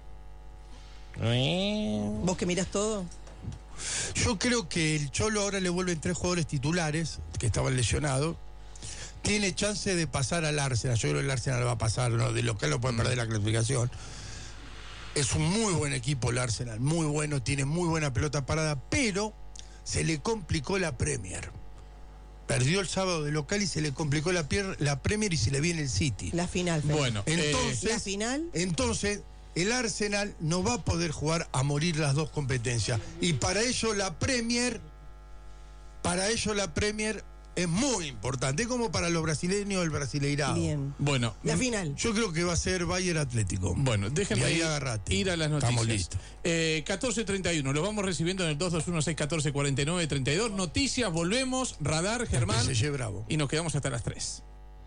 ¿Vos que mirás todo? Yo creo que el Cholo ahora le vuelven tres jugadores titulares que estaban lesionados. Tiene chance de pasar al Arsenal. Yo creo que el Arsenal va a pasar, ¿no? De local no pueden perder la clasificación. Es un muy buen equipo el Arsenal, muy bueno, tiene muy buena pelota parada, pero se le complicó la Premier. Perdió el sábado de local y se le complicó la, pier- la Premier y se le viene el City. La final. Fer. bueno, Entonces, ¿La final? entonces, el Arsenal no va a poder jugar a morir las dos competencias. Y para ello la Premier, para ello la Premier es muy importante, como para los brasileños el Brasileirado. Bien. bueno, La final. Yo creo que va a ser Bayern Atlético. bueno, Y déjenme ahí ir, agarrate. ir a las noticias. Estamos listos. Eh, catorce treinta y uno, lo vamos recibiendo en el dos dos uno seis uno cuatro cuatro nueve tres dos. Noticias, volvemos, radar, Germán. P S G Bravo. Y nos quedamos hasta las tres.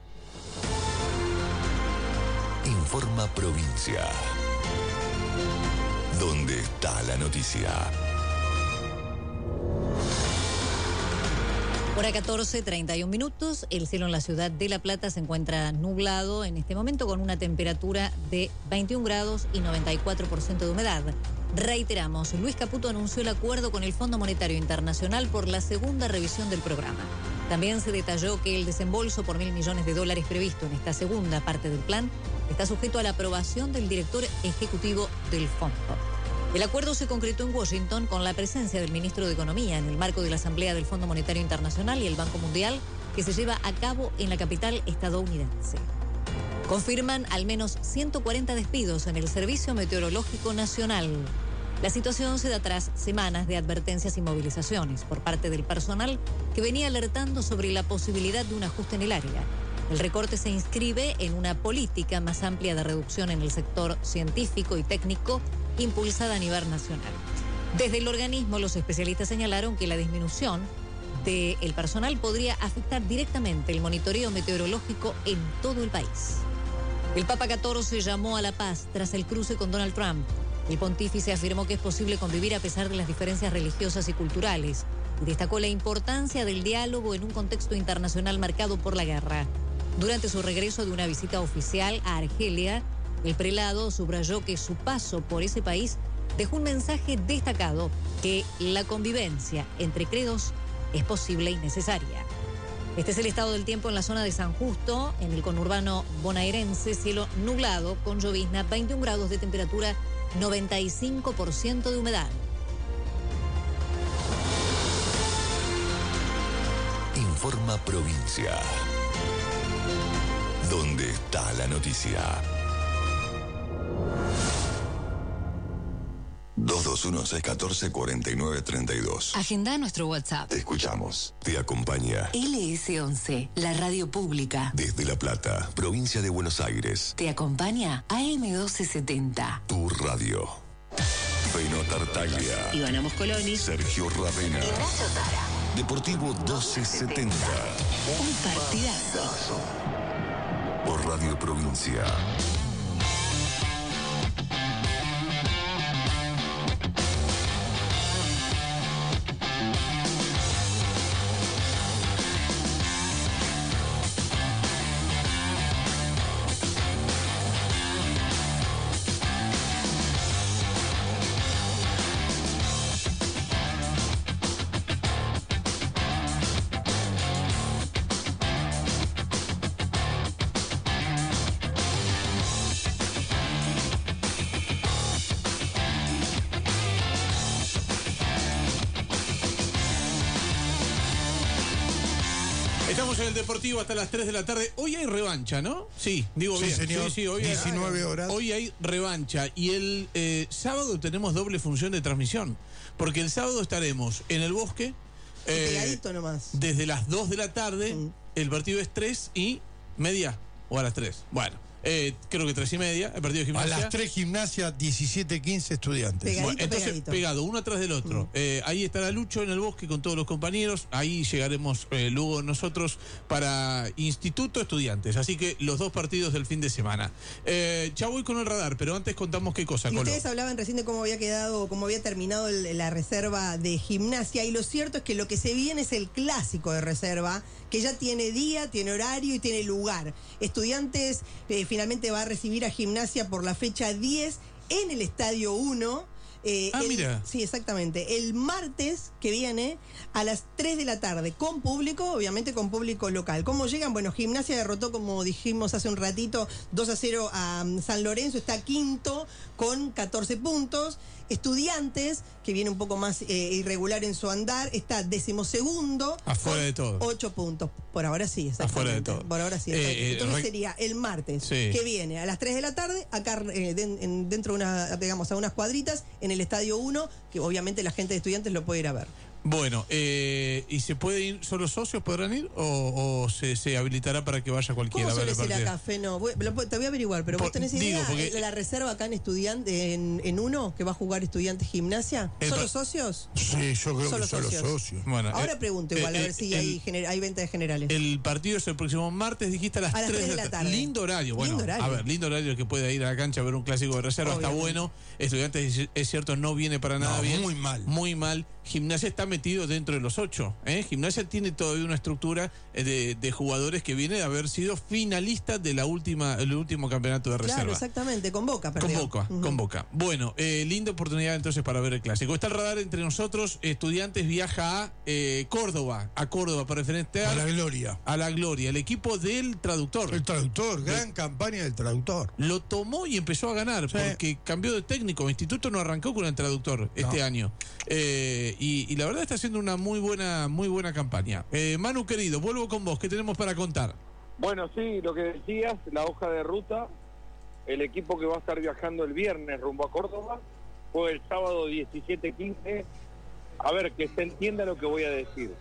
Informa Provincia. ¿Dónde está la noticia? Hora catorce, treinta y un minutos. El cielo en la ciudad de La Plata se encuentra nublado en este momento con una temperatura de veintiún grados y noventa y cuatro por ciento de humedad. Reiteramos, Luis Caputo anunció el acuerdo con el Fondo Monetario Internacional por la segunda revisión del programa. También se detalló que el desembolso por mil millones de dólares previsto en esta segunda parte del plan está sujeto a la aprobación del director ejecutivo del fondo. El acuerdo se concretó en Washington con la presencia del ministro de Economía en el marco de la Asamblea del Fondo Monetario Internacional y el Banco Mundial, que se lleva a cabo en la capital estadounidense. Confirman al menos ciento cuarenta despidos en el Servicio Meteorológico Nacional. La situación se da tras semanas de advertencias y movilizaciones por parte del personal que venía alertando sobre la posibilidad de un ajuste en el área. El recorte se inscribe en una política más amplia de reducción en el sector científico y técnico impulsada a nivel nacional. Desde el organismo, los especialistas señalaron que la disminución del personal podría afectar directamente el monitoreo meteorológico en todo el país. El Papa catorce llamó a la paz tras el cruce con Donald Trump. El pontífice afirmó que es posible convivir a pesar de las diferencias religiosas y culturales y destacó la importancia del diálogo en un contexto internacional marcado por la guerra. Durante su regreso de una visita oficial a Argelia, el prelado subrayó que su paso por ese país dejó un mensaje destacado que la convivencia entre credos es posible y necesaria. Este es el estado del tiempo en la zona de San Justo, en el conurbano bonaerense, cielo nublado con llovizna, veintiún grados de temperatura, noventa y cinco por ciento de humedad. Informa Provincia. ¿Dónde está la noticia? dos dos uno seis uno cuatro cuatro nueve tres dos. Agenda nuestro WhatsApp. Te escuchamos. Te acompaña L S once, la radio pública. desde La Plata, provincia de Buenos Aires. Te acompaña A M doce setenta. Tu radio. Feno Tartaglia. Ivana Moscoloni. Sergio Ravena. Y Nacho Tara. Deportivo doce setenta. Un partidazo. Por Radio Provincia. Estamos en el Deportivo hasta las tres de la tarde. Hoy hay revancha, ¿no? Sí, digo Sí, bien. señor. Sí, sí, hoy diecinueve hay, horas. Hoy hay revancha. Y el eh, sábado tenemos doble función de transmisión. Porque el sábado estaremos en el Bosque. Eh, pegadito nomás. Desde las dos de la tarde. Mm. El partido es tres y media. O a las tres. Bueno. Eh, creo que tres y media, el partido de Gimnasia. A las tres Gimnasia, diecisiete quince Estudiantes. Pegadito, bueno, entonces, pegadito. pegado, uno atrás del otro. Mm. Eh, ahí estará Lucho en el Bosque con todos los compañeros. Ahí llegaremos eh, luego nosotros para Instituto Estudiantes. Así que los dos partidos del fin de semana. Eh, ya voy con el radar, pero antes contamos qué cosa. Y Colo. ustedes hablaban recién de cómo había quedado, cómo había terminado el, la reserva de Gimnasia. Y lo cierto es que lo que se viene es el clásico de reserva, que ya tiene día, tiene horario y tiene lugar. Estudiantes eh, finalmente va a recibir a Gimnasia por la fecha diez en el Estadio uno. Eh, ah, el, mira. Sí, exactamente. El martes que viene a las tres de la tarde, con público, obviamente con público local. ¿Cómo llegan? Bueno, Gimnasia derrotó, como dijimos hace un ratito, dos a cero a um, San Lorenzo, está quinto con catorce puntos. Estudiantes, que viene un poco más eh, irregular en su andar, está decimosegundo. Afuera de todo. Ocho puntos. Por ahora sí, exactamente. Afuera de todo. Por ahora sí. Eh, Entonces eh, sería el martes, sí. que viene a las tres de la tarde, acá eh, de, en, dentro de una, digamos, a unas cuadritas, en el Estadio uno, que obviamente la gente de Estudiantes lo puede ir a ver. Bueno, eh, ¿y se puede ir, solo socios podrán ir o, o se, se habilitará para que vaya cualquiera? ¿Cómo a ver suele el ser partido? a café? No, voy- lo- te voy a averiguar, pero Por- vos tenés digo, idea, porque- la, la reserva acá en Estudiante, en, en uno, que va a jugar Estudiantes Gimnasia, El ¿solo pa- socios? Sí, yo creo Solo que son los socios. socios. Bueno, Ahora eh, pregunto igual, eh, a ver eh, si el- hay, gener- hay ventas generales. El partido es el próximo martes, dijiste a las, A las tres de la tarde. Lindo horario. Bueno, Lindo horario. a ver, lindo horario que puede ir a la cancha a ver un clásico de reserva. Obviamente. Está bueno. Estudiantes, es- es cierto, no viene para nada No, bien. muy mal. Muy mal. Gimnasia está metido dentro de los ocho. ¿eh? Gimnasia tiene todavía una estructura eh, de, de jugadores que viene de haber sido finalistas de la última, el último campeonato de reserva. Claro, exactamente, con Boca, Con perdió. Boca, Ujú. con Boca. Bueno, eh, linda oportunidad entonces para ver el clásico. Está el radar entre nosotros. Estudiantes viaja a eh, Córdoba, a Córdoba para enfrentar A la gloria. a la gloria, el equipo del traductor. El traductor, gran campaña del traductor. Lo tomó y empezó a ganar Sí. porque cambió de técnico. Instituto no arrancó con el traductor este No. año. Eh, y, y la verdad está haciendo una muy buena, muy buena campaña. Eh, Manu querido, vuelvo con vos. ¿Qué tenemos para contar? Bueno, sí, lo que decías, la hoja de ruta, el equipo que va a estar viajando el viernes rumbo a Córdoba, fue el sábado diecisiete quince. A ver, que se entienda lo que voy a decir.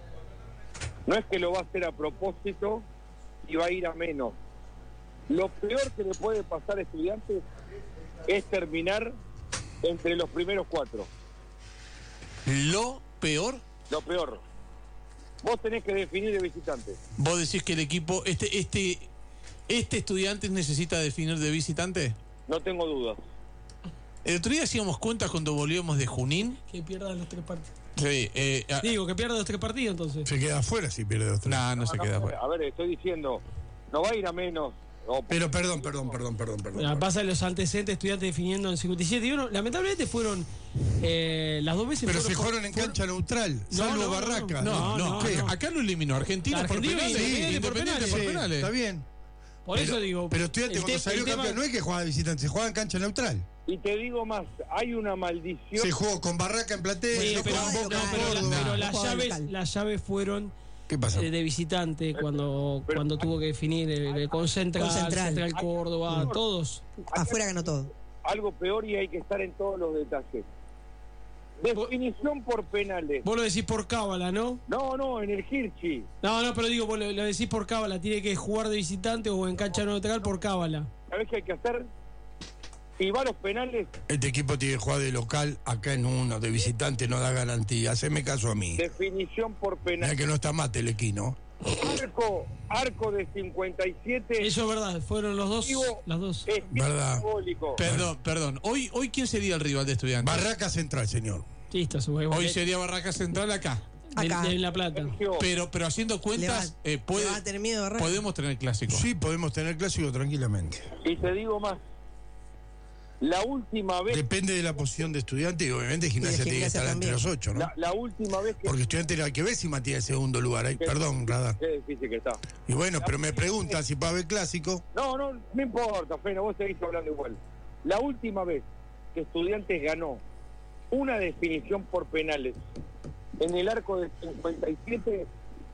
No es que lo va a hacer a propósito y va a ir a menos. Lo peor que le puede pasar a Estudiantes es terminar entre los primeros cuatro. Lo peor, Lo peor. Vos tenés que definir de visitante. vos decís que el equipo, este, este, este Estudiantes necesita definir de visitante. No tengo dudas. El otro día hacíamos cuentas cuando volvíamos de Junín. Que pierdan los tres partidos. Sí, eh, a- Digo, que pierda los tres partidos entonces. Se queda afuera si pierde los tres. no, no se No, queda no, fuera. A ver, estoy diciendo, no va a ir a menos. No, Pero perdón, perdón, perdón, perdón, perdón. La pasa de los antecedentes Estudiantes definiendo en cincuenta y siete y uno. Lamentablemente fueron eh, las dos veces. Pero fueron se por- fueron en cancha neutral, No, salvo no, no, Barracas. No, no, no, acá, no. acá lo eliminó Argentina, Argentina por y penales. Independiente por Independiente penales. por Sí, penales. está bien. Por pero, eso digo. Pero Estudiantes el cuando te- salió el tema- campeón no es que jugaba de visitante, se jugaba en cancha neutral. Y te digo más, hay una maldición. Se jugó con Barraca en Platense, Sí, no pero, con no, Boca en pero la- Córdoba. pero No las jugaba llaves, local. las llaves fueron ¿Qué pasó? eh, de visitante cuando cuando tuvo que definir el, el con Central, Con Central. Central Córdoba, todos. Afuera ganó todo. Algo peor y hay que estar en todos los detalles. Definición por penales. Vos lo decís por cábala, ¿no? No, no, en el Hirschi. No, no, pero digo, vos lo, lo decís por cábala. Tiene que jugar de visitante o en cancha neutral por cábala. ¿Sabés qué hay que hacer? Si va a los penales, Este equipo tiene que jugar de local, acá en uno, de visitante no da garantía. Haceme caso a mí. definición por Mira penales. que no está mate el equino. Arco, arco de cincuenta y siete. Eso es verdad, fueron los dos. Digo, Las dos. Es ¿Verdad? simbólico. Perdón, perdón. Hoy, hoy ¿quién sería el rival de Estudiantes? Barraca Central, señor. Listo, su Hoy sería Barraca Central acá. Acá. de, de La Plata. Pero, pero haciendo cuentas, Le va- eh, puede- le va a tener miedo a Barraca. podemos tener clásico. Sí, podemos tener clásico tranquilamente. Y te digo más. La última vez, Depende de la posición de estudiante y obviamente Gimnasia tiene que Gimnasia estar entre también. los ocho, ¿no? la, la última vez que... Porque estudiante hay que ver si mantiene el segundo lugar. Ay, perdón, Radar. Qué difícil que está. Y bueno, pero me preguntan si para ver clásico. No, no, no importa, Fena, vos seguís hablando igual. La última vez que Estudiantes ganó una definición por penales en el arco de cincuenta y siete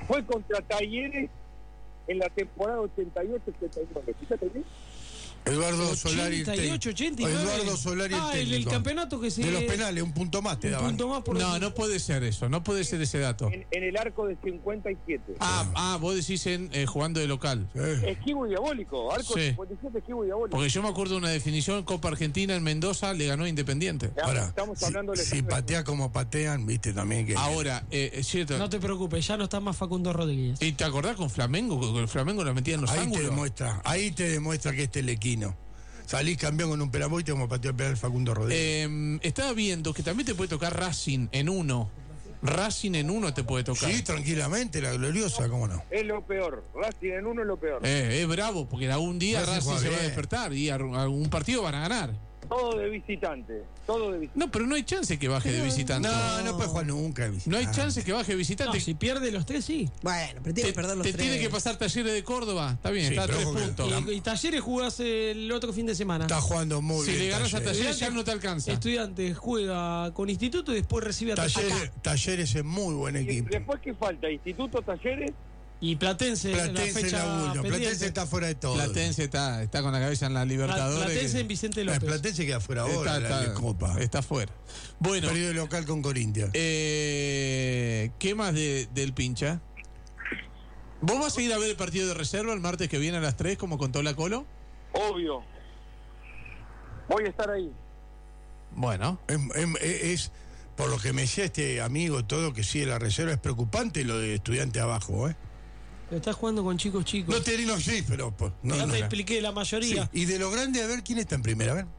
fue contra Talleres en la temporada ochenta y ocho ochenta y nueve. Fíjate bien. Eduardo Solari. ochenta y ocho, ochenta y nueve. Eduardo Solari. Ah, el, el campeonato que se. De los penales, un punto más te daban. Punto más por No, no puede ser eso, no puede ser ese dato. En, en el arco de cincuenta y siete. Ah, ah vos decís en eh, jugando de local. Esquivo y diabólico, arco Sí. de cincuenta y siete, esquivo y diabólico. Porque yo me acuerdo de una definición, Copa Argentina en Mendoza le ganó a Independiente. Ahora, Estamos si, hablando de si patea como patean, viste también que. Ahora, eh, es cierto. No te preocupes, ya no está más Facundo Rodríguez. ¿Y te acordás con Flamengo? Con el Flamengo lo metía en los ahí ángulos. te demuestra, ahí te demuestra que este telequino. Salís campeón con un peraboite como pateó el penal Facundo Rodríguez. Eh, estaba viendo que también te puede tocar Racing en uno. Racing en uno te puede tocar. Sí, tranquilamente, la gloriosa, cómo no. Es lo peor. Racing en uno es lo peor. Eh, es bravo, porque algún día Racing Racing juega se va a bien. despertar y algún partido van a ganar. Todo de visitante. Todo de visitante. No, pero no hay chance que baje de visitante. No, no puede jugar nunca de visitante. No hay chance que baje de visitante. No, si pierde los tres, sí. Bueno, pero tiene te que perder los te tres. tiene que pasar Talleres de Córdoba. Está bien, Sí, está a pero tres ojo que- puntos. Y, y Talleres jugás el otro fin de semana. Está jugando muy Si bien. le ganas a Talleres. Talleres ya no te alcanza. Estudiantes juega con Instituto y después recibe a Talleres, Talleres. Talleres es muy buen Y equipo. después, ¿qué falta? Instituto, Talleres. Y Platense, en la Platense fecha la uno. pendiente. Platense está fuera de todo. Platense está, está con la cabeza en la Libertadores. Platense que- en Vicente Eh, López. Platense queda fuera ahora, está, la está- Copa. está fuera. Bueno, Perdido de local con Corinthians. eh, ¿qué más de, del pincha? ¿Vos vas a ir a ver el partido de reserva el martes que viene a las tres, como contó la Colo? Obvio. Voy a estar ahí. Bueno. Es, es- es- por lo que me decía este amigo, todo que sigue la reserva, es preocupante lo de estudiante abajo, ¿eh? Estás jugando con chicos chicos. No te digo sí, pero. pues, no, ya no, te no. expliqué la Sí, mayoría. y de lo grande, a ver quién está en primera, a ver.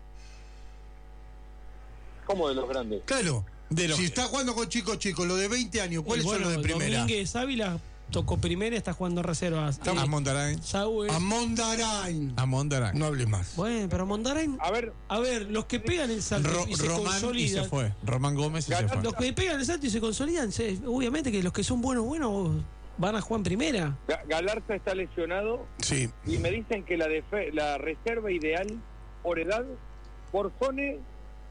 ¿Cómo de los grandes? Claro. De los- Si está jugando con chicos chicos, lo de veinte años, ¿cuáles Y bueno, son los de primera? Domínguez Ávila tocó primera y está jugando reservas. A Mondarain. Saúl. A Mondarain. A Mondarain. No hables más. Bueno, pero Mondarain. A ver, A ver, los que pegan el salto Ro- y se Román y se consolidan. fue. Román Gómez y se fue. Los que pegan el salto y se consolidan, se- obviamente que los que son buenos, buenos van a jugar en primera. Ga- Galarza está lesionado Sí. y me dicen que la, defe- la reserva ideal por edad, por Zone,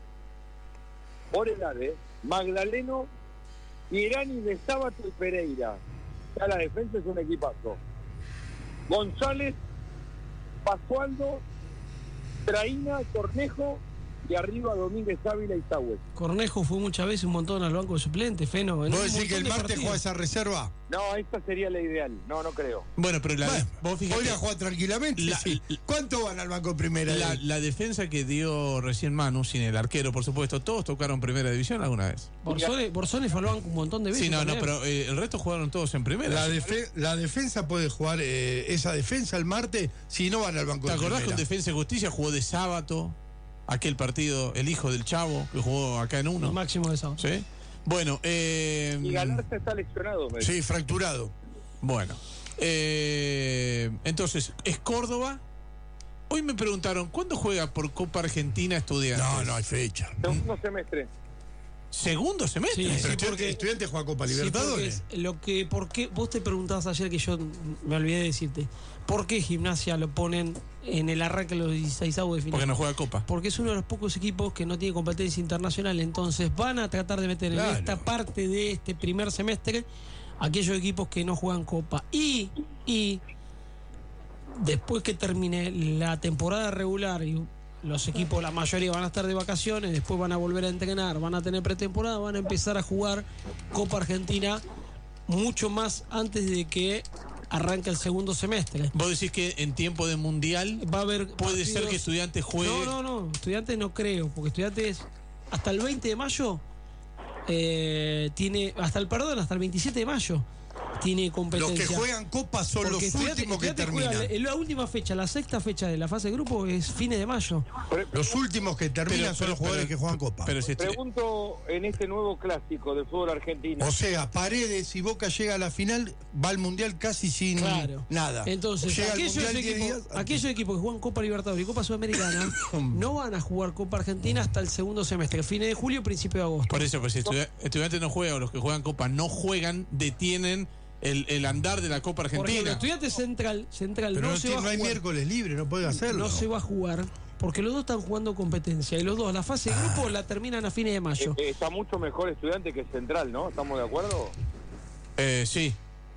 por edad, ¿eh? Magdaleno, Irani de Sábato y Pereira. Ya la defensa es un equipazo. González, Pasualdo, Traína, Cornejo y arriba Domínguez Ávila y Saúl. Cornejo fue muchas veces un montón al banco de suplentes, Feno. en ¿Vos un decís que montón el de martes partidos. juega esa reserva? No, esta sería la ideal. No, no creo. Bueno, pero la, Bueno, vos fíjate, podría jugar tranquilamente. La- sí. ¿Cuánto van al banco de primera? la, de- la defensa que dio recién Manu, sin el arquero, por supuesto, todos tocaron primera división alguna vez. Borzone, Borzone fue al banco un montón de veces. Sí, no, no, también. pero eh, el resto jugaron todos en primera. La, defe- la defensa puede jugar eh, esa defensa el martes si no van al banco ¿Te de acordás primera. con Defensa y Justicia jugó de sábado aquel partido, el hijo del Chavo, que jugó acá en uno? El máximo de sábado. ¿Sí? Bueno, eh, Y Galarza está lesionado. Me dicen. Sí, fracturado. bueno. Eh, entonces, ¿es Córdoba? Hoy me preguntaron, ¿cuándo juega por Copa Argentina Estudiantes? No, no hay fecha. Segundo semestre. ¿Segundo semestre? Sí, Pero sí, estudiante- porque- estudiante juega Copa Sí, Libertadores. porque es lo que, ¿por qué? Vos te preguntabas ayer que yo me olvidé de decirte. ¿Por qué Gimnasia lo ponen en el arranque de los dieciseisavos de final? Porque no juega Copa. Porque es uno de los pocos equipos que no tiene competencia internacional, entonces van a tratar de meter Claro. en esta parte de este primer semestre aquellos equipos que no juegan Copa. Y, y después que termine la temporada regular y los equipos, la mayoría van a estar de vacaciones, después van a volver a entrenar, van a tener pretemporada, van a empezar a jugar Copa Argentina mucho más antes de que arranque el segundo semestre. ¿Vos decís que en tiempo de mundial Va a haber puede ser partidos- que Estudiantes juegue? No, no, no, Estudiantes no creo, porque Estudiantes hasta el veinte de mayo eh, tiene, hasta el perdón, hasta el veintisiete de mayo tiene Los competencia. que juegan Copa son Porque los Estudiantes- últimos que Estudiantes juega terminan. en la última fecha, la sexta fecha de la fase de grupo es fines de mayo. Los últimos que terminan Pero- son pero- los jugadores pero- que juegan Copa. Pero si estu- Pregunto en este nuevo clásico de fútbol argentino. O sea, Paredes, si Boca llega a la final, va al Mundial casi sin Claro. nada. Entonces, Llega al aquellos Mundial diez equipos, días- aquellos equipos que juegan Copa Libertadores y Copa Sudamericana no van a jugar Copa Argentina hasta el segundo semestre, fines de julio, principio de agosto. Por eso, pues si estudia- Estudiantes no juega o los que juegan Copa no juegan, detienen el, el andar de la Copa Por ejemplo, Argentina. Estudiantes Central, Central Pero no, no, se tiene- va a no hay jugar. miércoles libre, no puede hacerlo. No se va a jugar porque los dos están jugando competencia y los dos la fase de grupo la terminan a fines de mayo. Eh, eh, está mucho mejor Estudiante que Central, ¿no? ¿Estamos de acuerdo? Eh, sí,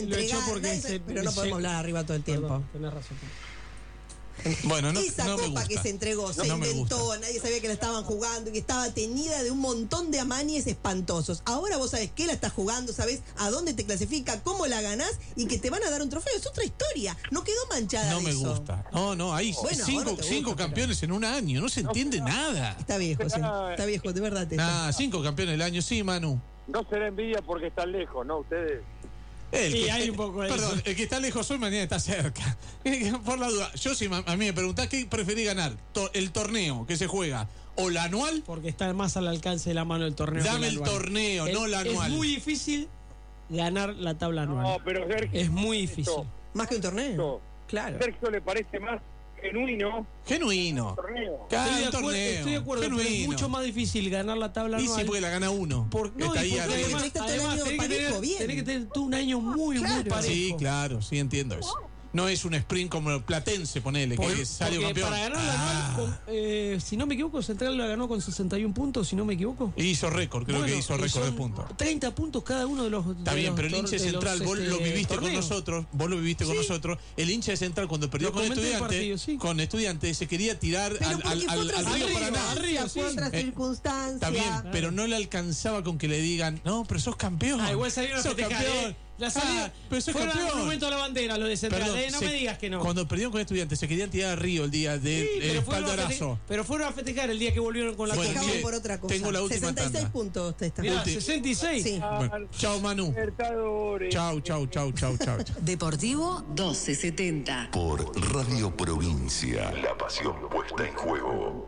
entregada, porque ese- se- pero no se- podemos hablar arriba todo el tiempo. Perdón, tenés razón. Bueno, no, Esa no me copa gusta. que se entregó, se No me inventó, nadie sabía que la estaban jugando y que estaba teñida de un montón de amañes espantosos. Ahora vos sabés qué la estás jugando, sabés a dónde te clasifica, cómo la ganás y que te van a dar un trofeo. Es otra historia. No quedó manchada No de me eso. gusta. No, no, hay Bueno, cinco, ahora te cinco gusta, campeones en un año. No se entiende nada. Está viejo, sí. Está viejo, de verdad. Te Ah, cinco campeones del año, sí, Manu. No será envidia porque están lejos, ¿no? Ustedes. El Sí, que, hay un poco de perdón, eso. el que está lejos hoy mañana está cerca. Por la duda, yo si a mí me preguntás qué preferís ganar, To- el torneo que se juega o la anual. Porque está más al alcance de la mano el torneo. Dame que el anual. torneo, Es- no la anual. Es muy difícil ganar la tabla anual. No, pero Sergio, es muy difícil. Más que un torneo. Claro. Sergio le parece más genuino. Genuino. Torneo. Cada Estoy de, acuerdo, torneo. estoy de acuerdo, pero es Genuino. mucho más difícil ganar la tabla Y anual. sí, porque la gana uno. Por, no, Está y ahí porque arriba. además, Está todo el además año tenés, que parejo, tener, bien. tenés que tener todo un año muy, muy parejo. Sí, claro, sí entiendo eso. No es un sprint como el Platense, ponele, Por- que salió porque campeón. para ganar la Ah. anual, con, eh, si no me equivoco, Central la ganó con sesenta y un puntos, si no me equivoco. Y hizo récord, creo Bueno, que hizo y récord de son puntos. treinta puntos cada uno de los. Está de bien, los pero el tor- hincha de de los, Central, vos este, lo viviste con torneos. nosotros, vos lo viviste con Sí. nosotros. El hincha de Central cuando perdió Lo con comenté el estudiante, partido, sí. con estudiante se quería tirar Pero al, porque al, fue al, otra al río circunstancia, Paraná. arriba, fue sí. otra Eh, circunstancia. Está bien, pero no le alcanzaba con que le digan, no, pero sos campeón. Ah, igual salieron a sos festejar, campeón. ¿eh? La salida, Ah, pero sos fueron al campeón. monumento a la bandera, lo de Central. Perdón, eh, no se- me digas que no. Cuando perdieron con estudiantes se querían tirar al río el día del Sí, el pero, fueron a espaldarazo. festejar, pero fueron a festejar el día que volvieron con la Bueno, Copa. Dejamos bien, por otra cosa. tengo la última sesenta y seis tanda. puntos te está. Mirá, Ulti- sesenta y seis. Sí. Bueno, chao, Manu. Libertadores. Chau, chau, chau, chau, chau. chau. Deportivo doce setenta. Por Radio Provincia. La pasión puesta en juego.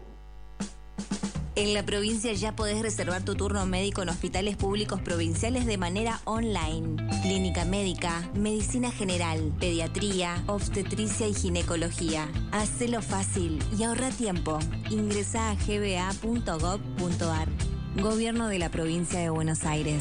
En la provincia ya podés reservar tu turno médico en hospitales públicos provinciales de manera online. Clínica médica, medicina general, pediatría, obstetricia y ginecología. Hacelo fácil y ahorra tiempo. Ingresá a g b a punto gov punto a r. Gobierno de la Provincia de Buenos Aires.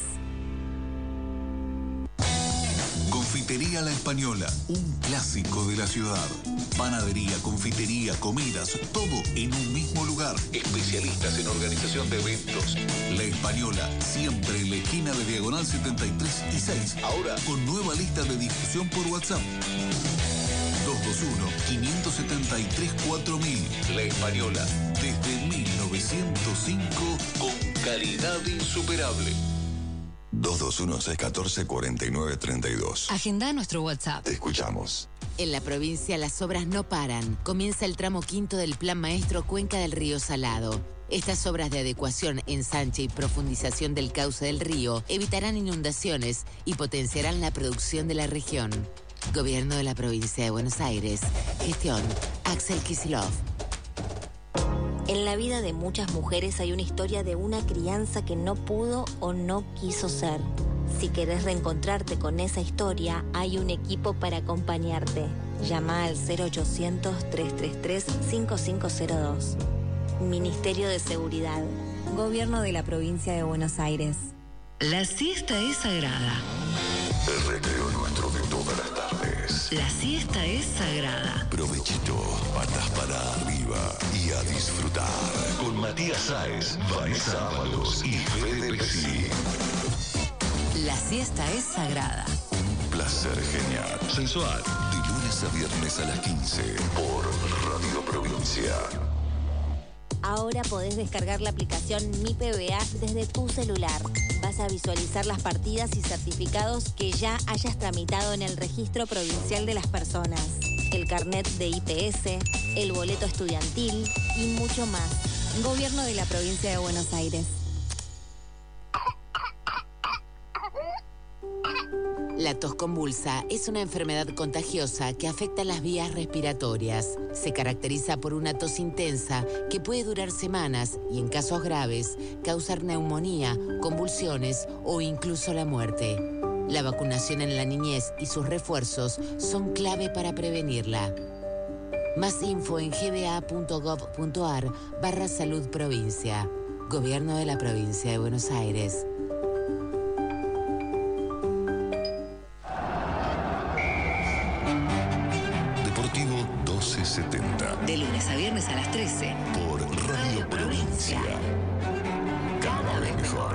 Confitería La Española, un clásico de la ciudad. Panadería, confitería, comidas, todo en un mismo lugar. Especialistas en organización de eventos. La Española, siempre en la esquina de Diagonal setenta y tres y seis. Ahora con nueva lista de difusión por WhatsApp. dos dos uno, cinco siete tres, cuatro mil. La Española, desde mil novecientos cinco, con calidad insuperable. dos dos uno, seis uno cuatro, cuatro nueve tres dos. Agenda nuestro WhatsApp. Te escuchamos. En la provincia las obras no paran. Comienza el tramo quinto del Plan Maestro Cuenca del Río Salado. Estas obras de adecuación, ensanche y profundización del cauce del río evitarán inundaciones y potenciarán la producción de la región. Gobierno de la Provincia de Buenos Aires. Gestión Axel Kicillof. En la vida de muchas mujeres hay una historia de una crianza que no pudo o no quiso ser. Si querés reencontrarte con esa historia, hay un equipo para acompañarte. Llama al cero ochocientos, tres tres tres, cinco cinco cero dos. Ministerio de Seguridad. Gobierno de la Provincia de Buenos Aires. La siesta es sagrada. El recreo nuestro de todas las tardes. La siesta es sagrada. Provechito, patas para arriba y a disfrutar. Con Matías Sáez, Vanessa Ábalos y Fede Pesci. La siesta es sagrada. Un placer genial. Sensual. De lunes a viernes a las quince por Radio Provincia. Ahora podés descargar la aplicación Mi P B A desde tu celular. Vas a visualizar las partidas y certificados que ya hayas tramitado en el Registro Provincial de las Personas, el carnet de I P S, el boleto estudiantil y mucho más. Gobierno de la Provincia de Buenos Aires. La tos convulsa es una enfermedad contagiosa que afecta las vías respiratorias. Se caracteriza por una tos intensa que puede durar semanas y, en casos graves, causar neumonía, convulsiones o incluso la muerte. La vacunación en la niñez y sus refuerzos son clave para prevenirla. Más info en g b a punto gov punto a r barra salud provincia. Gobierno de la Provincia de Buenos Aires. Deportivo doce setenta. De lunes a viernes a las trece. Por Radio Provincia. Cada vez mejor.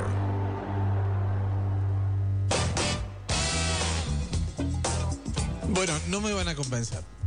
Bueno, no me van a convencer.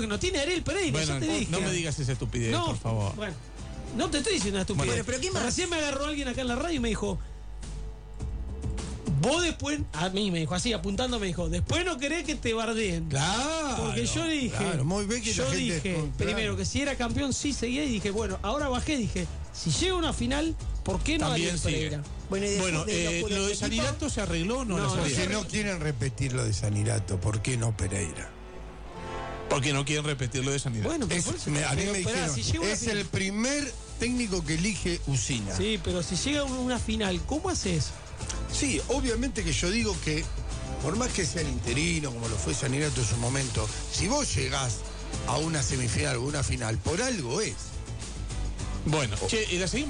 porque no tiene a Ariel Pereira, Bueno, ya te dije. no me digas esa estupidez, No, por favor. Bueno, no te estoy diciendo una estupidez. Bueno, pero ¿qué más? Recién me agarró alguien acá en la radio y me dijo, vos después, a mí me dijo así, apuntando me dijo, después no querés que te bardeen. Claro. Porque yo dije, claro, muy bien que yo la gente- dije, claro. primero que si era campeón sí seguía y dije, bueno, ahora bajé, dije, si llega a una final, ¿Por qué no También Ariel sigue. Pereira? Bueno, y de- Bueno, de eh, locura lo de del equipo. Sanirato se arregló o no, No, lo no, sabía? Porque no quieren repetir lo de Sanirato, ¿por qué no Pereira? Porque no quieren repetir lo de Sanirato. Bueno, pero Es- por eso- me- a mí pero me esperá, dijeron, si llega una es final- el primer técnico que elige Usina. Sí, pero si llega una final, ¿cómo haces? Sí, obviamente que yo digo que, por más que sea el interino, como lo fue Sanirato en su momento, si vos llegás a una semifinal o una final, por algo es. Bueno, che, y la seguimos.